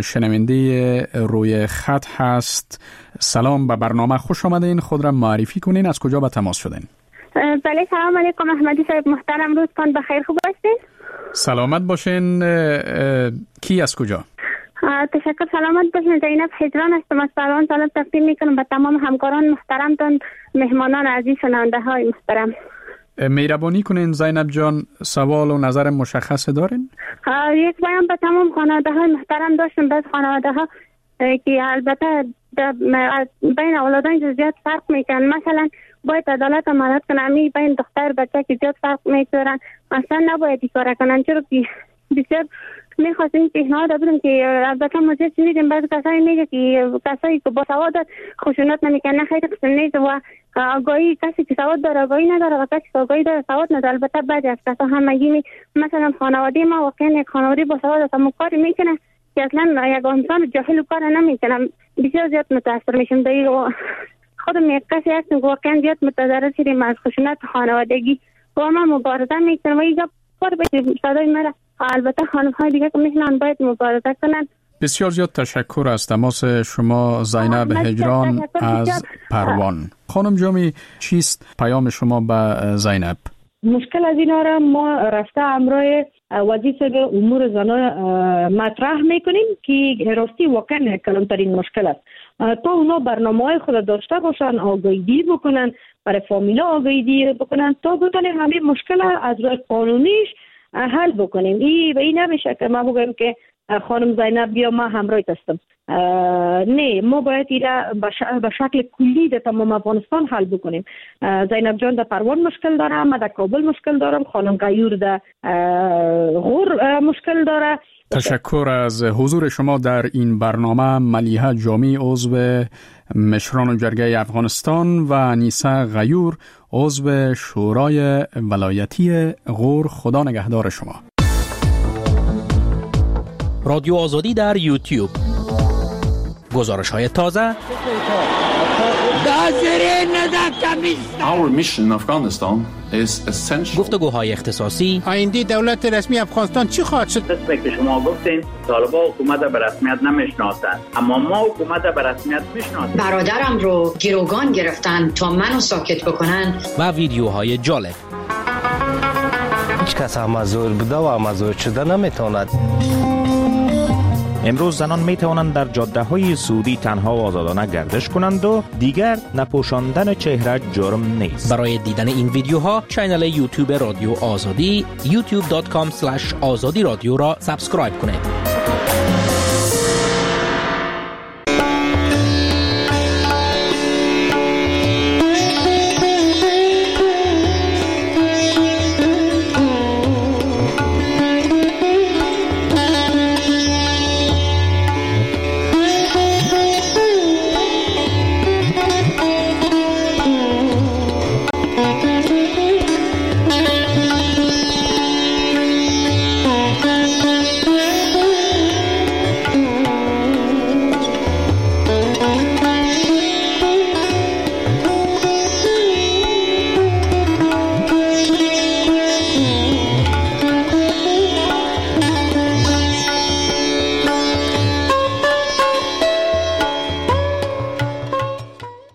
Speaker 1: شنونده روی خط هست. سلام، به برنامه خوش آمدین. خود را معرفی کنین، از کجا به تماس شدین؟
Speaker 11: بله سلام علیکم احمدی صاحب محترم، روزتان بخیر، خوب هستین؟
Speaker 1: سلامت باشین. کی از کجا؟
Speaker 11: تشکر، سلامت باشین. زینب هجران هستم از پروان. سلام تقدیم میکنم به تمام همکاران محترمتان، مهمانان عزیز، شنونده های محترم.
Speaker 1: مهربانی کنین زینب جان، سوال و نظر مشخص دارین؟
Speaker 11: یک بیان به تمام خانواده های محترم داشتم. بعض خانواده ها که البته بین اولادان زیاد فرق میکنن، مثلا باید عدالت و مدد کنن، بین دختر بچه که زیاد فرق میکنن، اصلا نباید این کار کنن. چرا که بسیار میخواستیم پیشنهاد بدم که البته ما زیاد شنیدیم بعضی کسایی میگه که کسایی که با سواد خشونت نمیکنن، نه خیلی خشونت نیست و آگاهی، کسی که سواد داره آگاهی نداره و کسی که آگاهی داره سواد نداره. البته بعضی از کسا هم میگیم مثلا خانواده ما واقعا یک خانواده با سواد است، اما کاری میکنه که اصلا یک انسان جاهل کار نمیکنه. بسیار زیاد متاثر میشم دیگه. خودم یک کسی هستم که واقعا زیاد متضرر شدیم از خشونت خانوادگی و ما مبارزه میکنم و اینجا پر بشه صدای مرا. البته خانم های دیگه که میتونن باید مبارزه کنن.
Speaker 1: بسیار زیاد تشکر از تماس شما زینب هجران از پروان. خانم جامی، چیست پیام شما به زینب؟
Speaker 5: مشکل از اینا را ما رفته همراه وزیر به امور زنان مطرح میکنیم که راستی واقعا کلانترین مشکل است. تا اونا برنامه های خود داشته باشن، آگاهی بکنن، برای فامیلا آگاهی بکنن تا بتونیم همه مشکل از راه قانونیش حل بکنیم. این نمیشه که ما بگیم که خانم زینب بیا ما همراهت هستم. نه، ما باید ایره به شکل کلی در تمام افغانستان حل بکنیم. زینب جان در پروان مشکل داره، من در کابل مشکل دارم، خانم غیور در غور مشکل داره.
Speaker 1: تشکر از حضور شما در این برنامه. ملیحه جامی عضو مشران جرگه افغانستان و انیسه غیور عضو شورای ولایتی غور. خدا نگهدار شما.
Speaker 18: رادیو آزادی در یوتیوب، گزارش‌های تازه،
Speaker 12: Our mission in Afghanistan is essential.
Speaker 18: گفتگوهای اختصاصی.
Speaker 13: آینده دولت رسمی افغانستان چی خواهد شد؟
Speaker 15: که شما گفتین طالبان حکومت به رسمیت نمیشناسند، اما ما حکومت به رسمیت میشناسیم.
Speaker 16: برادرم رو گروگان گرفتن تا منو ساکت بکنن.
Speaker 18: و ویدیوهای جالب.
Speaker 26: هیچ کس مزور بوده و مزور شده نمیتواند.
Speaker 18: امروز زنان می توانند در جاده های سعودی تنها و آزادانه گردش کنند و دیگر نپوشاندن چهره جرم نیست. برای دیدن این ویدیوها کانال یوتیوب رادیو آزادی youtube.com/azadi radio را سابسکرایب کنید.